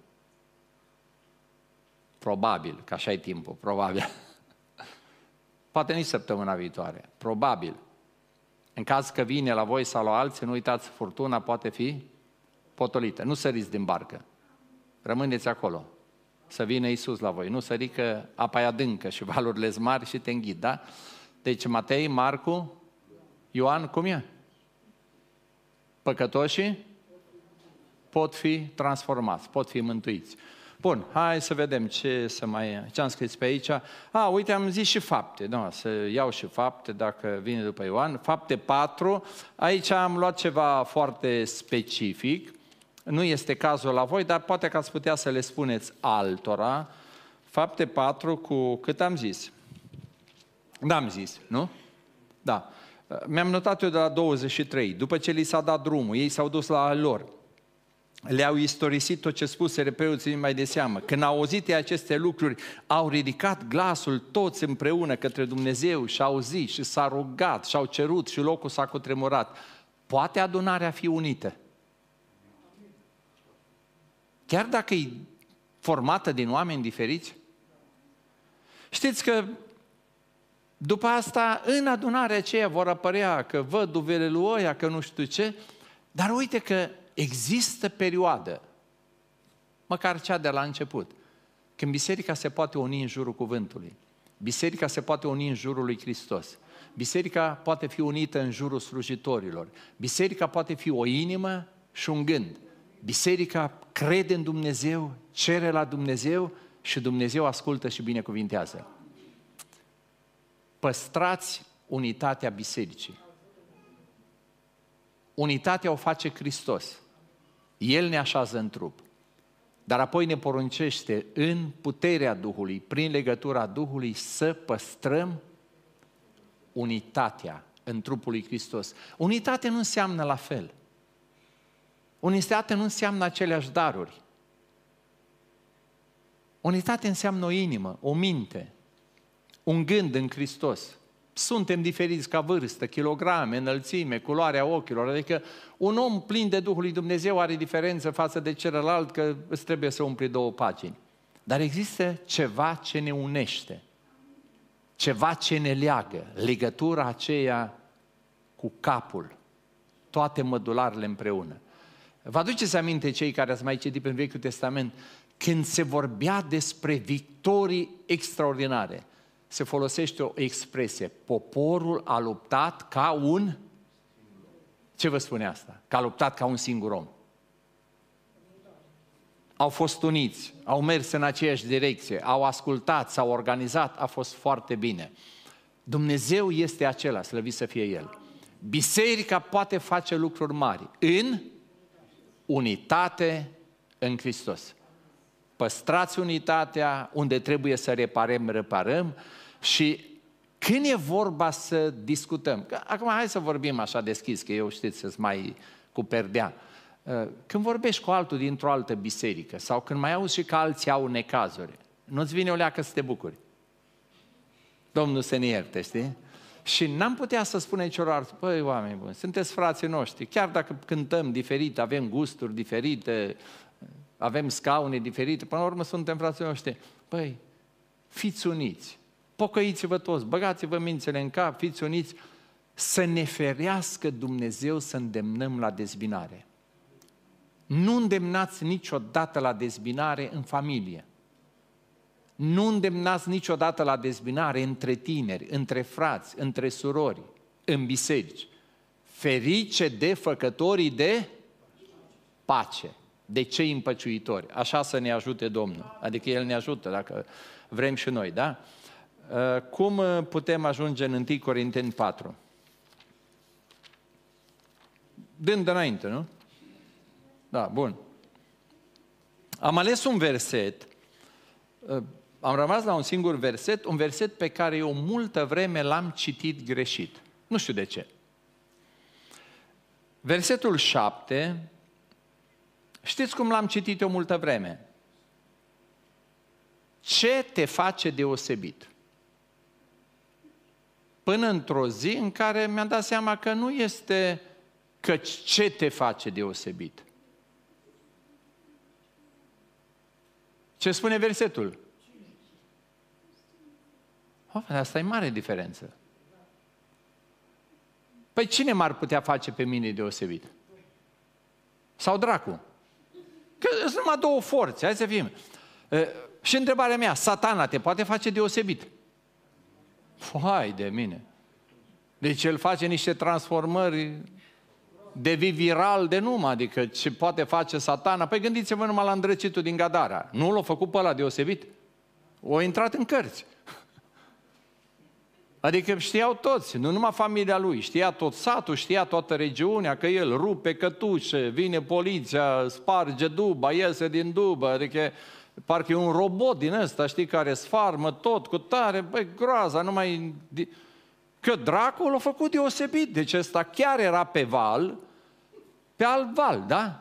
Probabil, că așa e timpul, probabil. Poate nici săptămâna viitoare, probabil. În caz că vine la voi sau la alții, nu uitați, furtuna poate fi potolită. Nu săriți din barcă. Rămâneți acolo. Să vină Iisus la voi. Nu sări că apa e adâncă și valurile sunt mari și te înghid, da? Deci Matei, Marcu, Ioan, cum e? Păcătoșii pot fi transformați, pot fi mântuiți. Bun, hai să vedem ce am scris pe aici. Uite, am zis și fapte. Da, să iau și fapte, dacă vine după Ioan. Fapte 4. Aici am luat ceva foarte specific. Nu este cazul la voi, dar poate că ați putea să le spuneți altora. Fapte 4 cu cât am zis? N-am zis, nu? Da. Mi-am notat eu de la 23. După ce li s-a dat drumul, ei s-au dus la al lor. Le-au istorisit tot ce spuse preoții mai de seamă. Când au auzit aceste lucruri, au ridicat glasul toți împreună către Dumnezeu și au zis și s-a rugat și au cerut și locul s-a cutremurat. Poate adunarea fi unită? Chiar dacă e formată din oameni diferiți? Știți că după asta, în adunarea aceea vor apărea că văduvele lui ăia, că nu știu ce, dar uite că există perioadă, măcar cea de la început, când biserica se poate uni în jurul cuvântului, biserica se poate uni în jurul lui Hristos, biserica poate fi unită în jurul slujitorilor, biserica poate fi o inimă și un gând, biserica crede în Dumnezeu, cere la Dumnezeu și Dumnezeu ascultă și binecuvintează. Păstrați unitatea bisericii. Unitatea o face Hristos. El ne așează în trup. Dar apoi ne poruncește în puterea Duhului, prin legătura Duhului, să păstrăm unitatea în trupul lui Hristos. Unitate nu înseamnă la fel. Unitate nu înseamnă aceleași daruri. Unitate înseamnă o inimă, o minte, un gând în Hristos. Suntem diferiți ca vârstă, kilograme, înălțime, culoarea ochilor, adică un om plin de Duhul lui Dumnezeu are diferență față de celălalt că îți trebuie să umpli 2 pagini. Dar există ceva ce ne unește, ceva ce ne leagă, legătura aceea cu capul, toate mădularele împreună. Vă aduceți aminte cei care ați mai citit în Vechiul Testament, când se vorbea despre victorii extraordinare, se folosește o expresie, poporul a luptat ca un... Ce vă spune asta? Că a luptat ca un singur om. Au fost uniți, au mers în aceeași direcție, au ascultat, s-au organizat, a fost foarte bine. Dumnezeu este acela, slăvit să fie El. Biserica poate face lucruri mari în unitate în Hristos. Păstrați unitatea, unde trebuie să reparăm și când e vorba să discutăm, că acum hai să vorbim așa deschis, că eu știți să-s mai cu perdea. Când vorbești cu altul dintr-o altă biserică sau când mai auzi și că alții au necazuri, nu-ți vine o leacă să te bucuri? Domnul să ne ierte, știi? Și n-am putea să spunem celorlalți, păi oameni buni, sunteți frații noștri, chiar dacă cântăm diferit, avem gusturi diferite, avem scaune diferite, până la urmă suntem frații noștri. Păi, fiți uniți, pocăiți-vă toți, băgați-vă mințele în cap, fiți uniți, să ne ferească Dumnezeu să îndemnăm la dezbinare. Nu îndemnați niciodată la dezbinare în familie. Nu îndemnați niciodată la dezbinare între tineri, între frați, între surori, în biserici. Ferice de făcătorii de pace, de cei împăciuitori. Așa să ne ajute Domnul. Adică El ne ajută dacă vrem și noi, da? Cum putem ajunge în 1 Corinteni 4? Dând înainte, nu? Da, bun. Am ales un verset, am rămas la un singur verset, un verset pe care eu multă vreme l-am citit greșit. Nu știu de ce. Versetul 7, știți cum l-am citit eu multă vreme? Ce te face deosebit? Până într-o zi în care mi-am dat seama că nu este că ce te face deosebit. Ce spune versetul? Asta e mare diferență. Păi cine m-ar putea face pe mine deosebit? Sau dracu? Că sunt numai două forțe, hai să fim. Și întrebarea mea, Satana te poate face deosebit? Hai de mine! Deci el face niște transformări, devii viral de numai, adică ce poate face Satana. Păi gândiți-vă numai la îndrăcitul din Gadara. Nu l-a făcut pe ăla deosebit? O intrat în cărți. Adică știau toți, nu numai familia lui, știa tot satul, știa toată regiunea, că el rupe cătușe, vine poliția, sparge duba, iese din dubă, adică parcă e un robot din ăsta, știi, care sfarmă tot cu tare, băi, groaza, numai... Că dracul l-a făcut deosebit, deci ăsta chiar era pe val, pe alt val, da?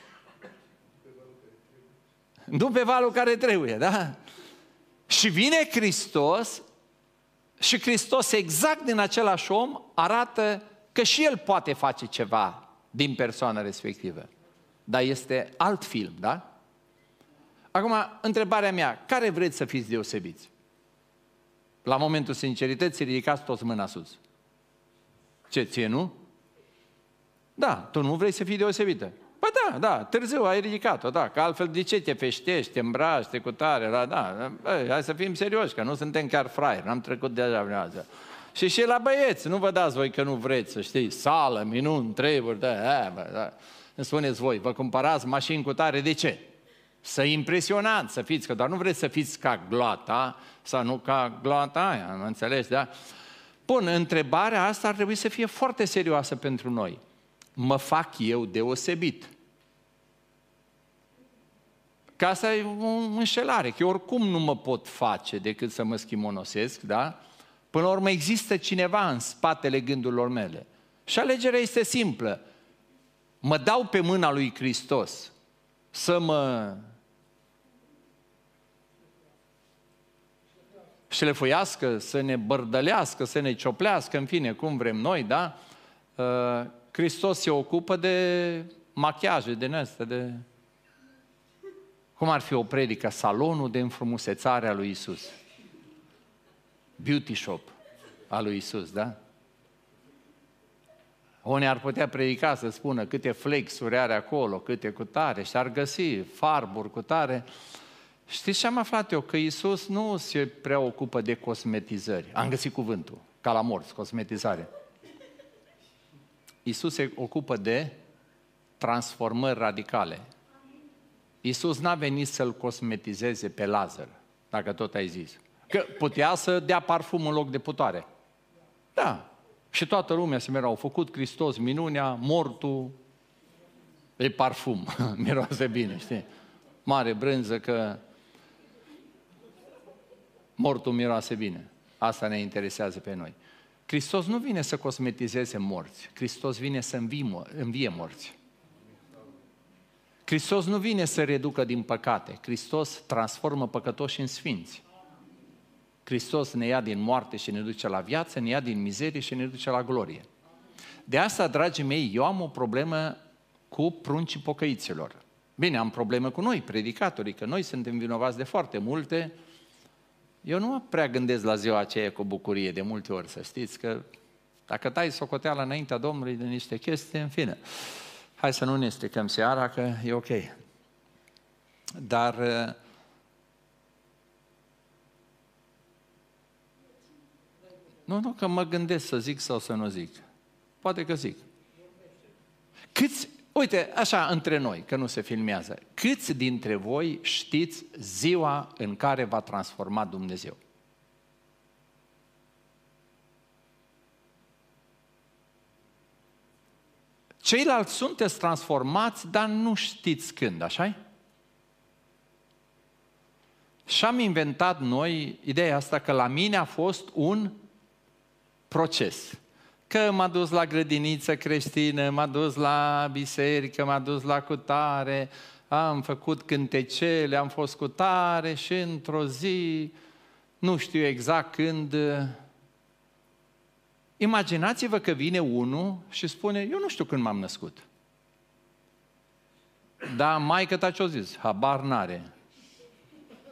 Nu pe valul care trebuie, da? Și vine Hristos și Hristos exact din același om arată că și el poate face ceva din persoana respectivă. Dar este alt film, da? Acum, întrebarea mea, care vreți să fiți deosebiți? La momentul sincerității, ridicați toți mâna sus. Ce, ție nu? Da, tu nu vrei să fii deosebită. Păi da, târziu ai ridicat-o, da, că altfel de ce te feștești, te îmbraci, te cutare, da, hai să fim serioși, că nu suntem chiar fraieri, n-am trecut deja vreodată. Și la băieți, nu vă dați voi că nu vreți, să știi, sală, minuni, treburi, da. Îmi spuneți voi, vă cumpărați mașini cu tare, de ce? Să impresionați, să fiți, că doar nu vreți să fiți ca gloata, sau nu ca gloata aia, nu înțelegi, da? Bun, întrebarea asta ar trebui să fie foarte serioasă pentru noi. Mă fac eu deosebit? Că asta e o înșelare, că eu oricum nu mă pot face decât să mă schimonosesc, da? Până la urmă există cineva în spatele gândurilor mele. Și alegerea este simplă. Mă dau pe mâna lui Hristos să mă șlefuiască, să ne bărdălească, să ne cioplească, în fine, cum vrem noi, da? Hristos se ocupă de machiaje din astea, de... Cum ar fi o predică? Salonul de înfrumusețare a lui Isus. Beauty shop a lui Isus, da? Unii ar putea predica să spună câte flexuri are acolo, câte cutare, și ar găsi farburi cutare. Știți ce am aflat eu? Că Iisus nu se preocupă de cosmetizări. Am găsit cuvântul, ca la morți, cosmetizare. Iisus se ocupă de transformări radicale. Iisus n-a venit să-l cosmetizeze pe Lazar, dacă tot ai zis. Că putea să dea parfum în loc de putoare. Da. Și toată lumea se mereu, au făcut Hristos minunea, mortul, e parfum, miroase bine, știi? Mare brânză că mortul miroase bine. Asta ne interesează pe noi. Hristos nu vine să cosmetizeze morți, Hristos vine să învie morți. Hristos nu vine să reducă din păcate, Hristos transformă păcătoși în sfinți. Hristos ne ia din moarte și ne duce la viață, ne ia din mizerie și ne duce la glorie. De asta, dragii mei, eu am o problemă cu pruncii pocăiților. Bine, am probleme cu noi, predicatorii, că noi suntem vinovați de foarte multe. Eu nu mă prea gândesc la ziua aceea cu bucurie, de multe ori, să știți, că dacă tai socoteala înaintea Domnului de niște chestii, în fine, hai să nu ne stricăm seara, că e ok. Dar nu, că mă gândesc să zic sau să nu zic. Poate că zic. Uite, așa între noi, că nu se filmează, câți dintre voi știți ziua în care va transforma Dumnezeu? Ceilalți sunteți transformați, dar nu știți când, așa-i? Și am inventat noi ideea asta că la mine a fost un proces. Că m-a dus la grădiniță creștină, m-a dus la biserică, m-a dus la cutare, am făcut cântecele, am fost cutare și într-o zi, nu știu exact când, imaginați-vă că vine unul și spune, eu nu știu când m-am născut. Dar maică ta ce-o zis? Habar n-are.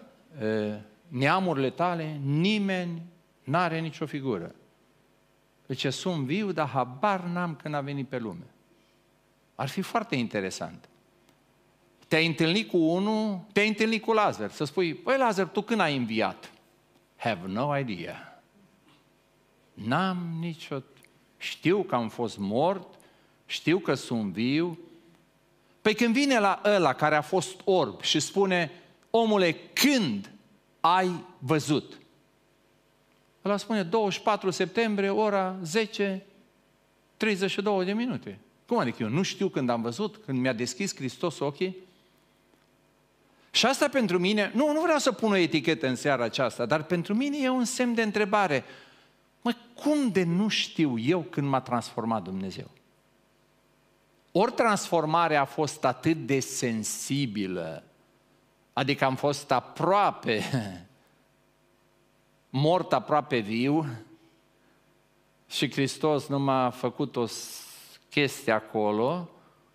Neamurile tale, nimeni n-are nicio figură. Zice, sunt viu, dar habar n-am când a venit pe lume. Ar fi foarte interesant. Te-ai întâlnit cu unul, te-ai întâlnit cu Lazar, să spui, păi Lazar, tu când ai înviat? Have no idea. N-am nicio... Știu că am fost mort, știu că sunt viu. Păi când vine la ăla care a fost orb și spune, omule, când ai văzut? Ăla spune 24 septembrie, ora 10:32 de minute. Cum adică eu nu știu când am văzut, când mi-a deschis Hristos ochii? Și asta pentru mine, nu vreau să pun o etichetă în seara aceasta, dar pentru mine e un semn de întrebare. Măi, cum de nu știu eu când m-a transformat Dumnezeu? Ori transformarea a fost atât de sensibilă, adică am fost aproape mort, aproape viu, și Hristos nu m-a făcut o chestie acolo,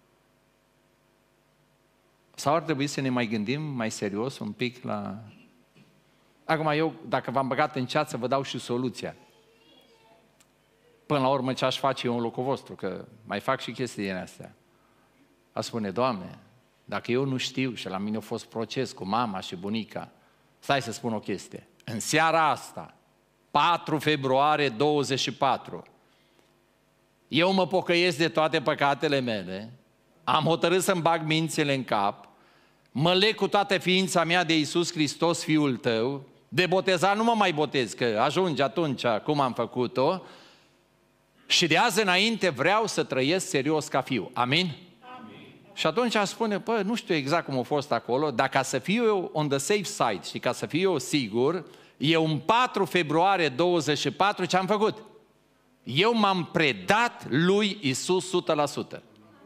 sau ar trebui să ne mai gândim mai serios un pic la... Acum eu, dacă v-am băgat în ceață, vă dau și soluția. Până la urmă, ce aș face eu în locul vostru, că mai fac și chestii din astea. A spune, Doamne, dacă eu nu știu și la mine a fost proces cu mama și bunica, stai să spun o chestie. În seara asta, 4 februarie 24, eu mă pocăiesc de toate păcatele mele, am hotărât să-mi bag mințile în cap, mă leg cu toată ființa mea de Iisus Hristos, Fiul Tău, de botezat nu mă mai botez, că ajunge atunci cum am făcut-o, și de azi înainte vreau să trăiesc serios ca fiu. Amin? Amin. Și atunci aș spune, nu știu exact cum a fost acolo, dar ca să fiu eu on the safe side și ca să fiu eu sigur, eu în 4 februarie 24 ce am făcut? Eu m-am predat lui Iisus 100%.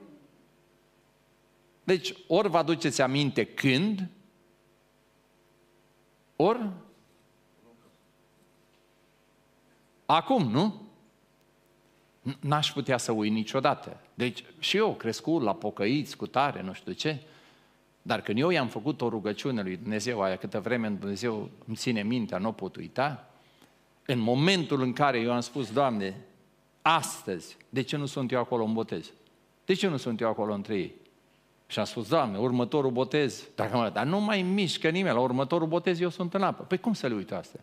Deci, ori vă aduceți aminte când, ori acum, nu? N-aș putea să uit niciodată. Deci, și eu crescut la pocăiți, cu tare, nu știu ce, dar când eu i-am făcut o rugăciune lui Dumnezeu, aia câtă vreme Dumnezeu îmi ține mintea, nu o pot uita, în momentul în care eu am spus, Doamne, astăzi, de ce nu sunt eu acolo în botez? De ce nu sunt eu acolo între ei? Și am spus, Doamne, următorul botez, dar nu mai mișcă nimeni, la următorul botez eu sunt în apă. Păi cum să le uit astea?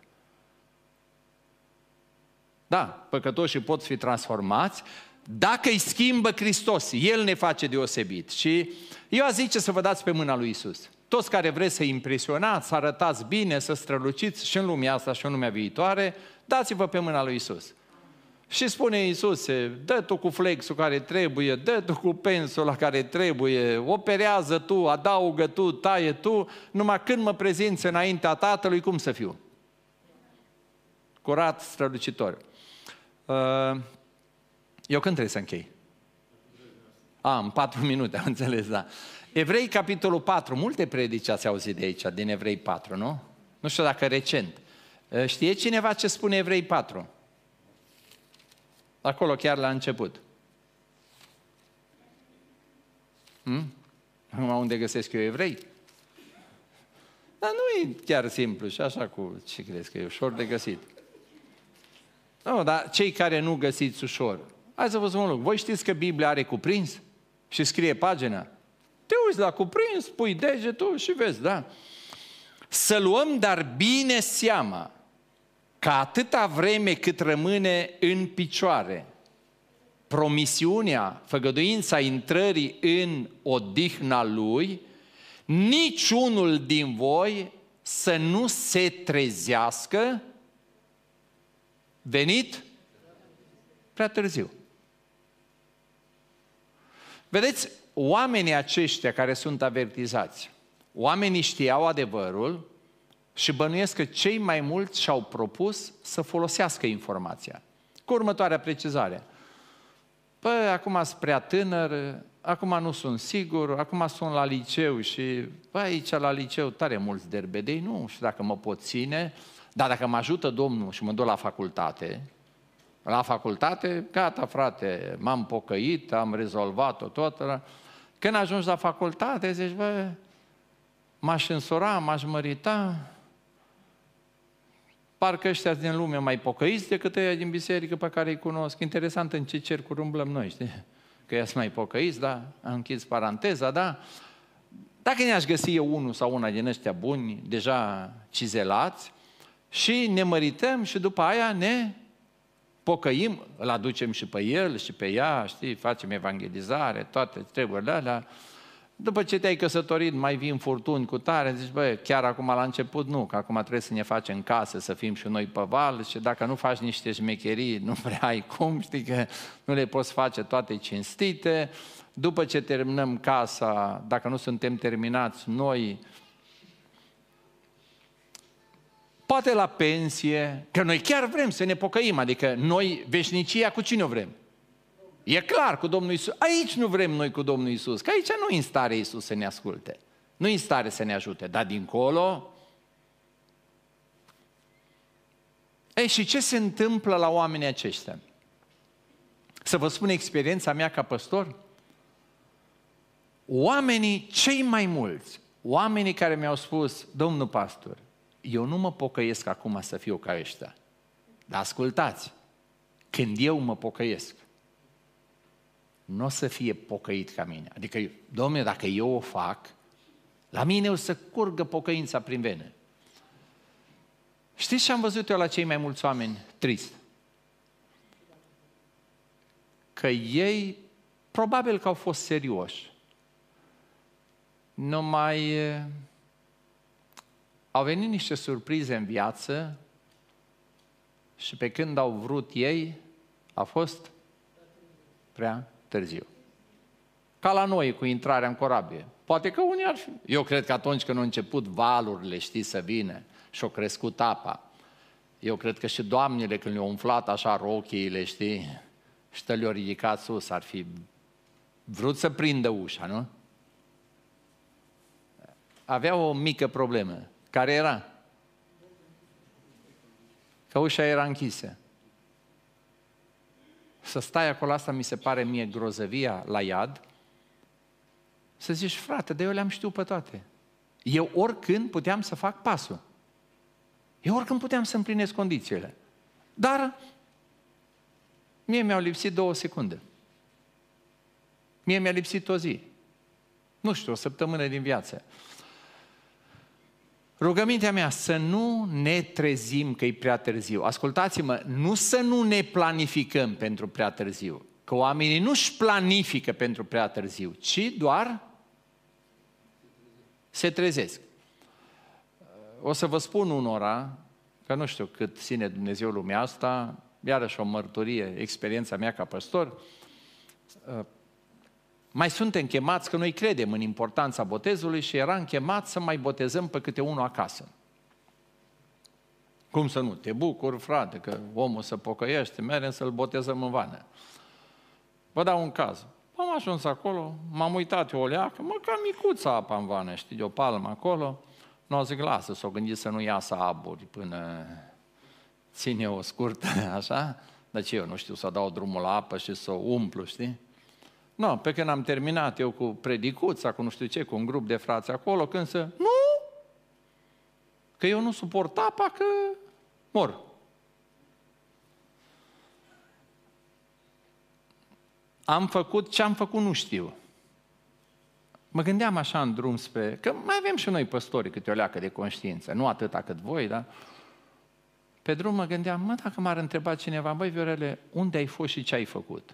Da, păcătoșii pot fi transformați dacă îi schimbă Hristos. El ne face deosebit. Și eu aș zice să vă dați pe mâna lui Iisus. Toți care vreți să impresionați, să arătați bine, să străluciți și în lumea asta și în lumea viitoare, dați-vă pe mâna lui Iisus. Și spune Iisuse, dă tu cu flexul care trebuie, dă tu cu pensul la care trebuie, operează tu, adaugă tu, taie tu, numai când mă prezinți înaintea Tatălui, cum să fiu? Curat, strălucitor. Eu când trebuie să închei? În 4 minute, am înțeles, da. Evrei, capitolul 4, multe predici ați auzit de aici, din Evrei 4, nu? Nu știu dacă recent. Știe cineva ce spune Evrei 4? Acolo, chiar la început. Acum unde găsesc eu evrei? Dar nu e chiar simplu și așa cu ce crezi că e ușor de găsit. Nu, dar cei care nu găsiți ușor, hai să vă spun un lucru. Voi știți că Biblia are cuprins? Și scrie pagina? Te uiți la cuprins, pui degetul și vezi, da? Să luăm dar bine seama că atâta vreme cât rămâne în picioare promisiunea, făgăduința intrării în odihna Lui, niciunul din voi să nu se trezească venit prea târziu. Vedeți, oamenii aceștia care sunt avertizați, oamenii știau adevărul și bănuiesc că cei mai mulți și-au propus să folosească informația. Cu următoarea precizare. Păi, acum sunt prea tânăr, acum nu sunt sigur, acum sunt la liceu și aici la liceu tare mulți derbedei, nu știu dacă mă pot ține, dar dacă mă ajută Domnul și mă duc la facultate, gata frate, m-am pocăit, am rezolvat-o tot. Când ajungi la facultate, zici, m-aș însora, m-aș mărita. parcă ăștia din lume mai pocăiți decât ăia din biserică pe care îi cunosc. Interesant în ce cercuri umblăm noi, știi? Că ea mai pocăiți, da? Am închis paranteza, da? Dacă ne-aș găsi eu unul sau una din ăștia buni, deja cizelați, și ne mărităm și după aia ne pocăim, îl aducem și pe el și pe ea, știi, facem evangelizare, toate treburile alea. După ce te-ai căsătorit, mai vin furtuni cu tare, zici, băi, chiar acum la început nu, că acum trebuie să ne facem casă, să fim și noi pe val și dacă nu faci niște șmecherii, nu prea ai cum, știi că nu le poți face toate cinstite. După ce terminăm casa, dacă nu suntem terminați noi, poate la pensie, că noi chiar vrem să ne pocăim, adică noi veșnicia cu cine o vrem? E clar, cu Domnul Iisus. Aici nu vrem noi cu Domnul Iisus, că aici nu e în stare Iisus să ne asculte. Nu e în stare să ne ajute, dar dincolo... Ei, și ce se întâmplă la oamenii aceștia? Să vă spun experiența mea ca păstor? Oamenii cei mai mulți, oamenii care mi-au spus, domnul pastor, eu nu mă pocăiesc acum să fiu ca ăștia. Dar ascultați, când eu mă pocăiesc, nu o să fie pocăit ca mine. Adică, Dom'le, dacă eu o fac, la mine o să curgă pocăința prin vene. Știți ce am văzut eu la cei mai mulți oameni trist? Că ei, probabil că au fost serioși, numai au venit niște surprize în viață și pe când au vrut ei, a fost prea târziu. Ca la noi cu intrarea în corabie. Poate că unii ar fi... Eu cred că atunci când au început valurile, știi, să vină și au crescut apa, eu cred că și doamnele când le-au umflat așa rochiile, știi, și le-au ridicat sus, ar fi vrut să prindă ușa, nu? Avea o mică problemă. Care era? Că ușa era închisă. Să stai acolo, asta mi se pare mie grozăvia la iad, să zici, frate, de eu le-am știut pe toate. Eu oricând puteam să fac pasul. Eu oricând puteam să împlinesc condițiile. Dar mie mi-au lipsit 2 secunde. Mie mi-a lipsit o zi. Nu știu, o săptămână din viață. Rugămintea mea, să nu ne trezim că e prea târziu. Ascultați-mă, nu să nu ne planificăm pentru prea târziu, că oamenii nu-și planifică pentru prea târziu, ci doar se trezesc. O să vă spun unora, că nu știu cât ține Dumnezeu lumea asta, iarăși o mărturie, experiența mea ca păstor, mai suntem chemați, că noi credem în importanța botezului și eram chemați să mai botezăm pe câte unul acasă. Cum să nu? Te bucur, frate, că omul se pocăiește, mergem să-l botezăm în vană. Vă dau un caz. Am ajuns acolo, m-am uitat eu o leacă, măcar micuța apa în vană, știi, de o palmă acolo. Nu zic, lasă, s-o gândit să nu iasă aburi până ține o scurtă, așa. Dar ce eu nu știu, să dau drumul la apă și să o umplu, știi? Nu, pe când am terminat eu cu predicuța, cu nu știu ce, cu un grup de frați acolo, când să... Nu! Că eu nu suport apa, că mor. Am făcut ce am făcut, nu știu. Mă gândeam așa în drum spre... Că mai avem și noi păstori câte o leacă de conștiință, nu atâta cât voi, dar... Pe drum mă gândeam, dacă m-ar întreba cineva, băi, Viorele, unde ai fost și ce ai făcut?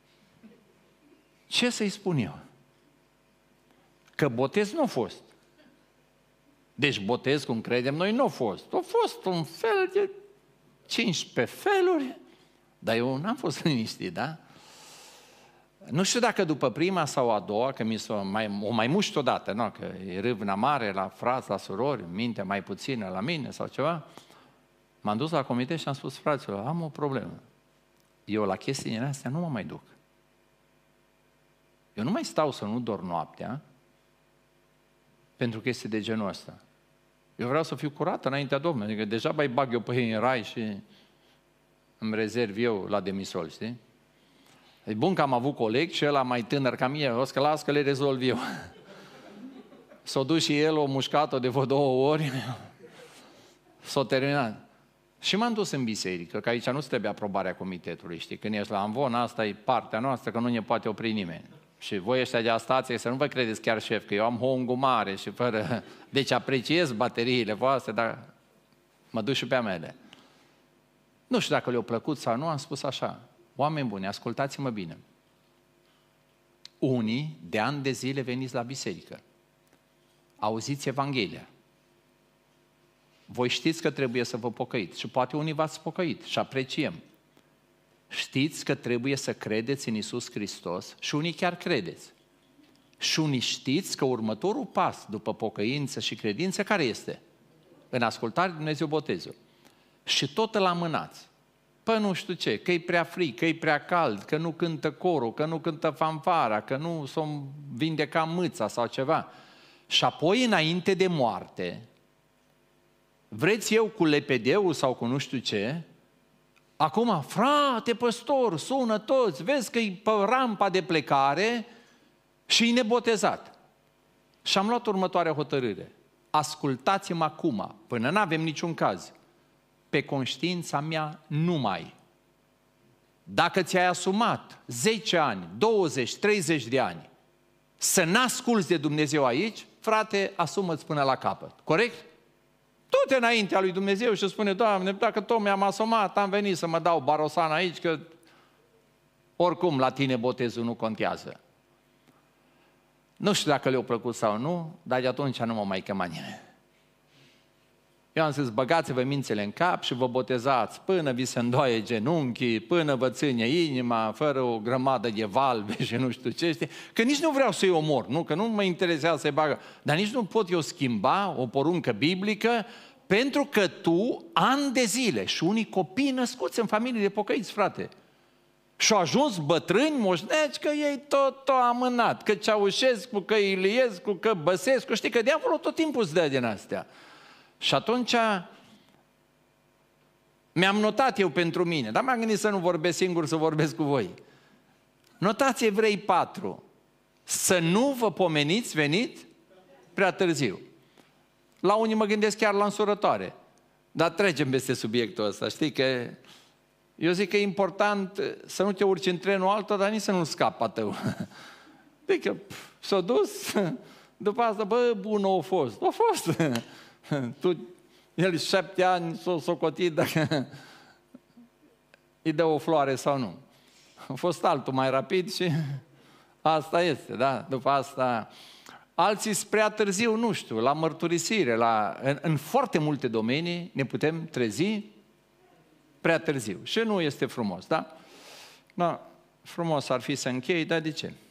Ce să-i spun eu? Că botez nu a fost. Deci botez, cum credem noi, nu a fost. A fost un fel de 15 feluri, dar eu n-am fost liniștit, da? Nu știu dacă după prima sau a doua, că o mai muști odată, nu? Că e râvna mare la frați, la surori, mintea mai puțină la mine sau ceva, m-am dus la comitet și am spus, fraților, am o problemă. Eu la chestiile astea nu mă mai duc. Eu nu mai stau să nu dorm noaptea pentru chestii de genul ăsta. Eu vreau să fiu curată înaintea Domnului, adică deja mai bag eu pe ei în rai și îmi rezerv eu la demisol, știi? E bun că am avut coleg și ăla mai tânăr ca mine, o să las că le rezolv eu. S-o dus și el, o mușcat-o de vreo 2 ori, s-o terminat. Și m-am dus în biserică, că aici nu trebuie aprobarea comitetului, știi? Când ești la amvon, asta e partea noastră, că nu ne poate opri nimeni. Și voi ăștia de la stație, să nu vă credeți chiar șef, că eu am hongul mare și fără... Deci apreciez bateriile voastre, dar mă duc și pe a mele. Nu știu dacă le-a plăcut sau nu, am spus așa: oameni buni, ascultați-mă bine. Unii de ani de zile veniți la biserică, auziți Evanghelia. Voi știți că trebuie să vă pocăiți și poate unii v-ați pocăit și apreciem. Știți că trebuie să credeți în Iisus Hristos și unii chiar credeți. Și unii știți că următorul pas după pocăință și credință care este? În ascultare de Dumnezeu botezul. Și tot îl amânați. Păi nu știu ce, că e prea frig, că e prea cald, că nu cântă corul, că nu cântă fanfara, că nu s-o vindeca mâța sau ceva. Și apoi înainte de moarte, vreți eu cu lepedeu sau cu nu știu ce, acum, frate păstor, sună toți, vezi că e pe rampa de plecare și e nebotezat. Și am luat următoarea hotărâre. Ascultați-mă acum, până n-avem niciun caz, pe conștiința mea numai. Dacă ți-ai asumat 10 ani, 20, 30 de ani să n-asculți de Dumnezeu aici, frate, asumă-ți până la capăt. Corect? Du-te înaintea lui Dumnezeu și spune: Doamne, dacă tot mi-am asumat, am venit să mă dau barosan aici, că oricum la tine botezul nu contează. Nu știu dacă le-a plăcut sau nu, dar de atunci nu mă mai chema nimeni. Eu am zis: băgați-vă mințele în cap și vă botezați până vi se îndoaie genunchii, până vă ține inima, fără o grămadă de valve și nu știu ce, știi? Că nici nu vreau să-i omor, nu? Că nu mă interesează să-i bagă, dar nici nu pot eu schimba o poruncă biblică, pentru că tu, ani de zile, și unii copii născuți în familii de pocăiți, frate, și-au ajuns bătrâni, moșneci, că ei tot amânat, că Ceaușescu, că Iliescu, că Băsescu, știi că diavolul tot timpul îți dă din astea. Și atunci mi-am notat eu pentru mine, dar m-am gândit să nu vorbesc singur, să vorbesc cu voi. Notați Evrei 4. Să nu vă pomeniți venit prea târziu. La unii mă gândesc chiar la însurătoare. Dar trecem peste subiectul ăsta, știi că... Eu zic că e important să nu te urci în trenul altul, dar nici să nu scapi a tău. Adică s-a dus, după asta, bă, bună a fost. A fost. El 7 ani s-a socotit dacă îi dă o floare sau nu. A fost altul mai rapid și asta este, da? După asta, alții prea târziu, nu știu, la mărturisire, în foarte multe domenii ne putem trezi prea târziu. Și nu este frumos, da? Da, frumos ar fi să închei, dar de ce?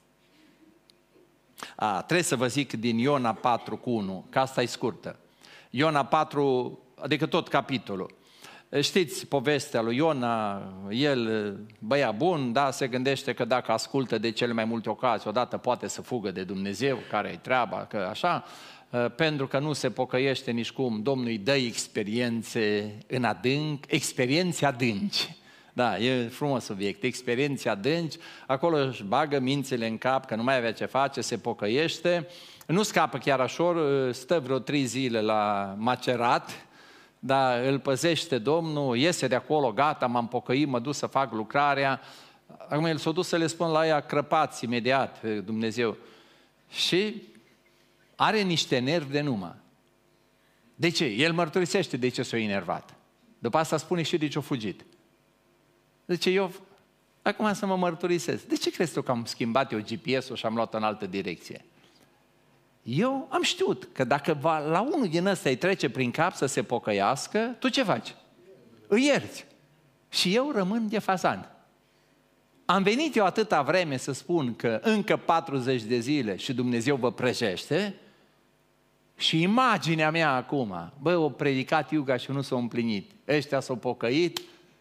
Trebuie să vă zic din Iona 4:1, că asta e scurtă. Iona 4, adică tot capitolul. Știți povestea lui Iona, el, băiat bun, da, se gândește că dacă ascultă de cele mai multe ocazii, odată poate să fugă de Dumnezeu, care-i treaba, că așa, pentru că nu se pocăiește nici cum, Domnul îi dă experiențe în adânc, experiențe adânci. Da, e frumos subiect, experiențe adânci, acolo își bagă mințile în cap că nu mai avea ce face, se pocăiește, nu scapă chiar așa, stă vreo 3 zile la macerat, dar îl păzește Domnul, iese de acolo, gata, m-am pocăit, mă duc să fac lucrarea. Acum el s-a dus să le spun la ea: crăpați imediat, Dumnezeu. Și are niște nervi de numă. De ce? El mărturisește de ce s-a enervat. După asta spune și de ce a fugit. Zice: eu, acum să mă mărturisesc. De ce crezi tu că am schimbat eu GPS-ul și am luat în altă direcție? Eu am știut că dacă la unul din ăsta îi trece prin cap să se pocăiască, tu ce faci? Îi ierți. Și eu rămân de fazan. Am venit eu atâta vreme să spun că încă 40 de zile și Dumnezeu vă prăjește, și imaginea mea acum, bă, o predicat Iuga și nu s-a împlinit. Ăștia s-au pocăit,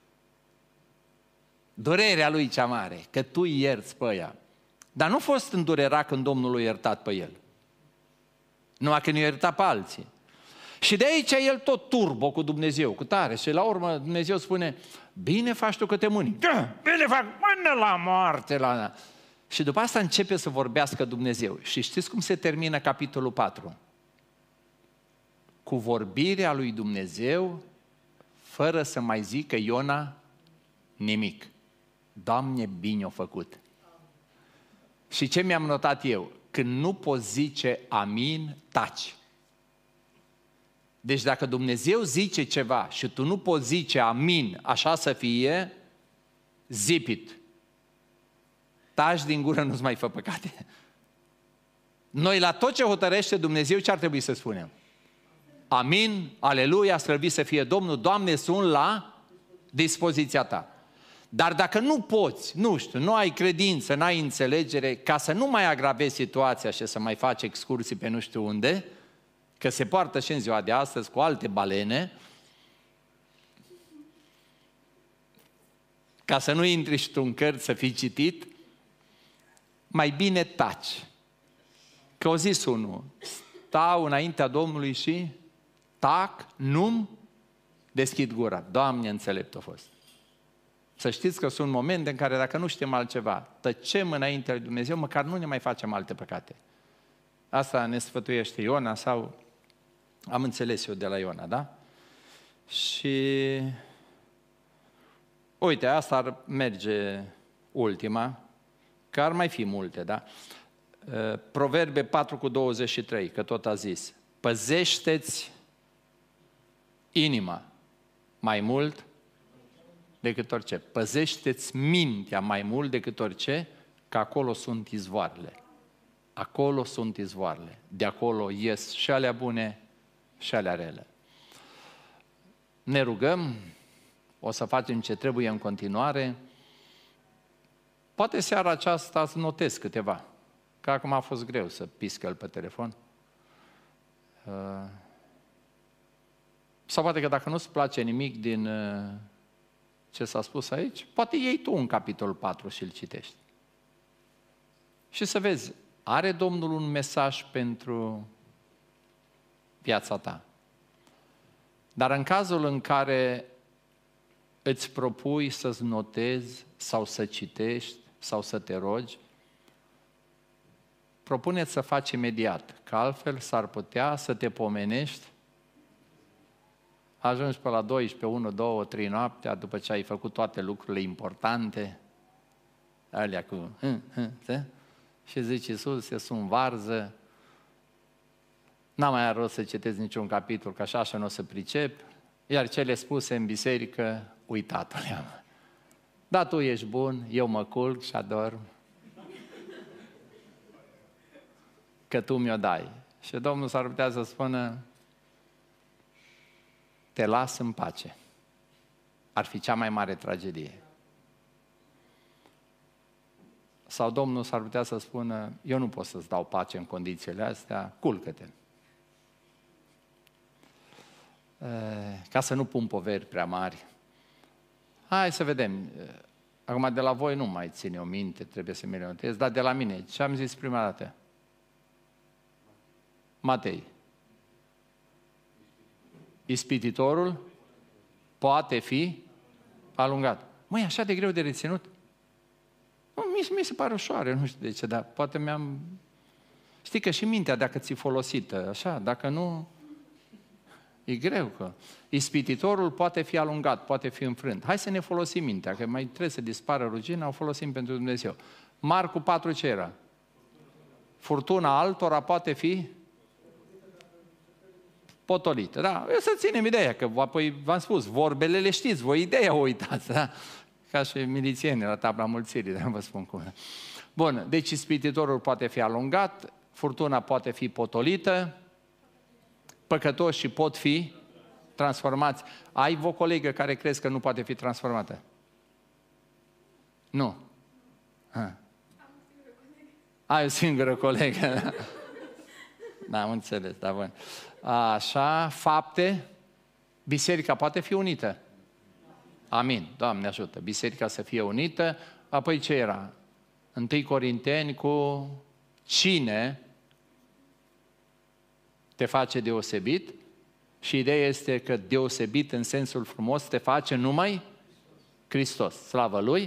durerea lui cea mare, că tu îi ierți pe ea. Dar nu a fost îndurerat când Domnul l-a iertat pe el. Numai că ne-a iertat pe alții. Și de aici el tot turbo cu Dumnezeu, cu tare. Și la urmă Dumnezeu spune: bine faci tu că te mâni. Bine fac până la moarte. Și după asta începe să vorbească Dumnezeu. Și știți cum se termină capitolul 4? Cu vorbirea lui Dumnezeu fără să mai zică Iona nimic. Doamne, bine o făcut. Și ce mi-am notat eu? Când nu poți zice amin, taci. Deci dacă Dumnezeu zice ceva și tu nu poți zice amin, așa să fie, zipit. Taci din gură, nu-ți mai fă păcate. Noi la tot ce hotărăște Dumnezeu, ce ar trebui să spunem? Amin, aleluia, slăvit să fie Domnul, Doamne, sunt la dispoziția ta. Dar dacă nu poți, nu știu, nu ai credință, n-ai înțelegere, ca să nu mai agravezi situația și să mai faci excursii pe nu știu unde, că se poartă și în ziua de astăzi cu alte balene, ca să nu intri și tu în cărți să fii citit, mai bine taci. Că o zis unul, stau înaintea Domnului și tac, nu-mi deschid gura. Doamne, înțelept a fost. Să știți că sunt momente în care dacă nu știm altceva, tăcem înaintea lui Dumnezeu, măcar nu ne mai facem alte păcate. Asta ne sfătuiește Iona sau am înțeles eu de la Iona, da? Și uite, asta ar merge ultima, că ar mai fi multe, da? Proverbe 4:23, că tot a zis, păzește-ți inima mai mult decât orice. Păzește-ți mintea mai mult decât orice, că acolo sunt izvoarele. Acolo sunt izvoarele. De acolo ies și alea bune și alea rele. Ne rugăm, o să facem ce trebuie în continuare. Poate seara aceasta să notez câteva, că acum a fost greu să piscă el pe telefon. Sau poate că dacă nu-ți place nimic din ce s-a spus aici, poate iei tu un capitol 4 și îl citești. Și să vezi, are Domnul un mesaj pentru viața ta. Dar în cazul în care îți propui să-ți notezi sau să citești sau să te rogi, propune-ți să faci imediat, că altfel s-ar putea să te pomenești, ajungi pe la 12, 1, 2, 3 noaptea, după ce ai făcut toate lucrurile importante, alea cu și zici, Iisus, eu sunt varză, n-am mai rost să citesc niciun capitol, că așa nu o să pricep, iar cele spuse în biserică, uitat-o-le-am. Da, tu ești bun, eu mă culc și adorm, că tu mi-o dai. Și Domnul s-ar putea să spună, te las în pace. Ar fi cea mai mare tragedie. Sau Domnul s-ar putea să spună, eu nu pot să-ți dau pace în condițiile astea, culcă-te. Ca să nu pun poveri prea mari. Hai să vedem. Acum de la voi nu mai ține o minte, trebuie să mi le notez, dar de la mine, ce am zis prima dată? Matei. Ispititorul poate fi alungat. Măi, așa de greu de reținut? Mi se pare ușoară, nu știu de ce, dar poate mi-am... Știi că și mintea, dacă ți-e folosită, așa, dacă nu... E greu că... Ispititorul poate fi alungat, poate fi înfrânt. Hai să ne folosim mintea, că mai trebuie să dispară rugina, o folosim pentru Dumnezeu. Marcu 4 ce era? Furtuna altora poate fi potolită. Da, eu să ținem ideea, că apoi v-am spus, vorbele le știți, voi ideea o uitați, da? Ca și milițienii la tabla mulțirii, dar vă spun cum. Bun, deci ispititorul poate fi alungat, furtuna poate fi potolită, păcătoșii pot fi transformați. Ai o colegă care crezi că nu poate fi transformată? Nu. Ai o singură colegă. Da, da, am înțeles, da, bun. Așa, fapte, biserica poate fi unită. Amin, Doamne ajută, biserica să fie unită. Apoi ce era? 1 Corinteni cu cine te face deosebit? Și ideea este că deosebit în sensul frumos te face numai Hristos. Slavă Lui!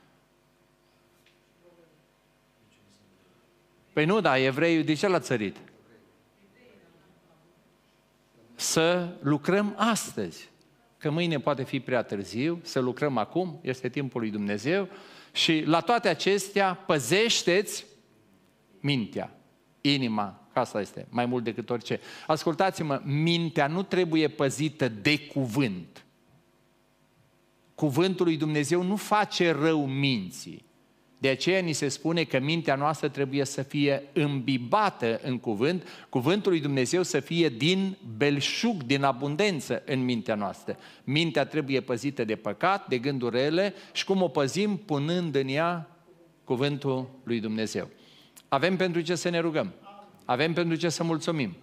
Păi nu, dar evreiul de ce l-a țărit? Să lucrăm astăzi. că mâine poate fi prea târziu, să lucrăm acum, este timpul lui Dumnezeu și la toate acestea păzește-ți mintea, inima, asta este, mai mult decât orice. Ascultați-mă, mintea nu trebuie păzită de cuvânt. Cuvântul lui Dumnezeu nu face rău minții. De aceea ni se spune că mintea noastră trebuie să fie îmbibată în cuvânt, cuvântul lui Dumnezeu să fie din belșug, din abundență în mintea noastră. Mintea trebuie păzită de păcat, de gânduri rele și cum o păzim? Punând în ea cuvântul lui Dumnezeu. Avem pentru ce să ne rugăm? Avem pentru ce să mulțumim?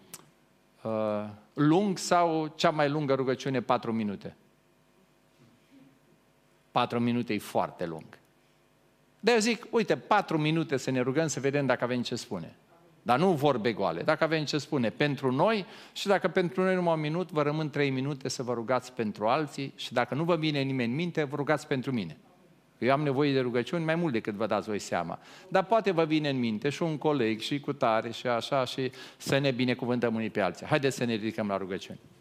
Lung sau cea mai lungă rugăciune 4 minute? 4 minute e foarte lung. De eu zic, uite, 4 minute să ne rugăm să vedem dacă avem ce spune. Dar nu vorbe goale, dacă avem ce spune pentru noi și dacă pentru noi numai 1 minut, vă rămân 3 minute să vă rugați pentru alții și dacă nu vă vine nimeni în minte, vă rugați pentru mine. Eu am nevoie de rugăciuni mai mult decât vă dați voi seama. Dar poate vă vine în minte și un coleg și cu tare și așa și să ne binecuvântăm unii pe alții. Haideți să ne ridicăm la rugăciuni.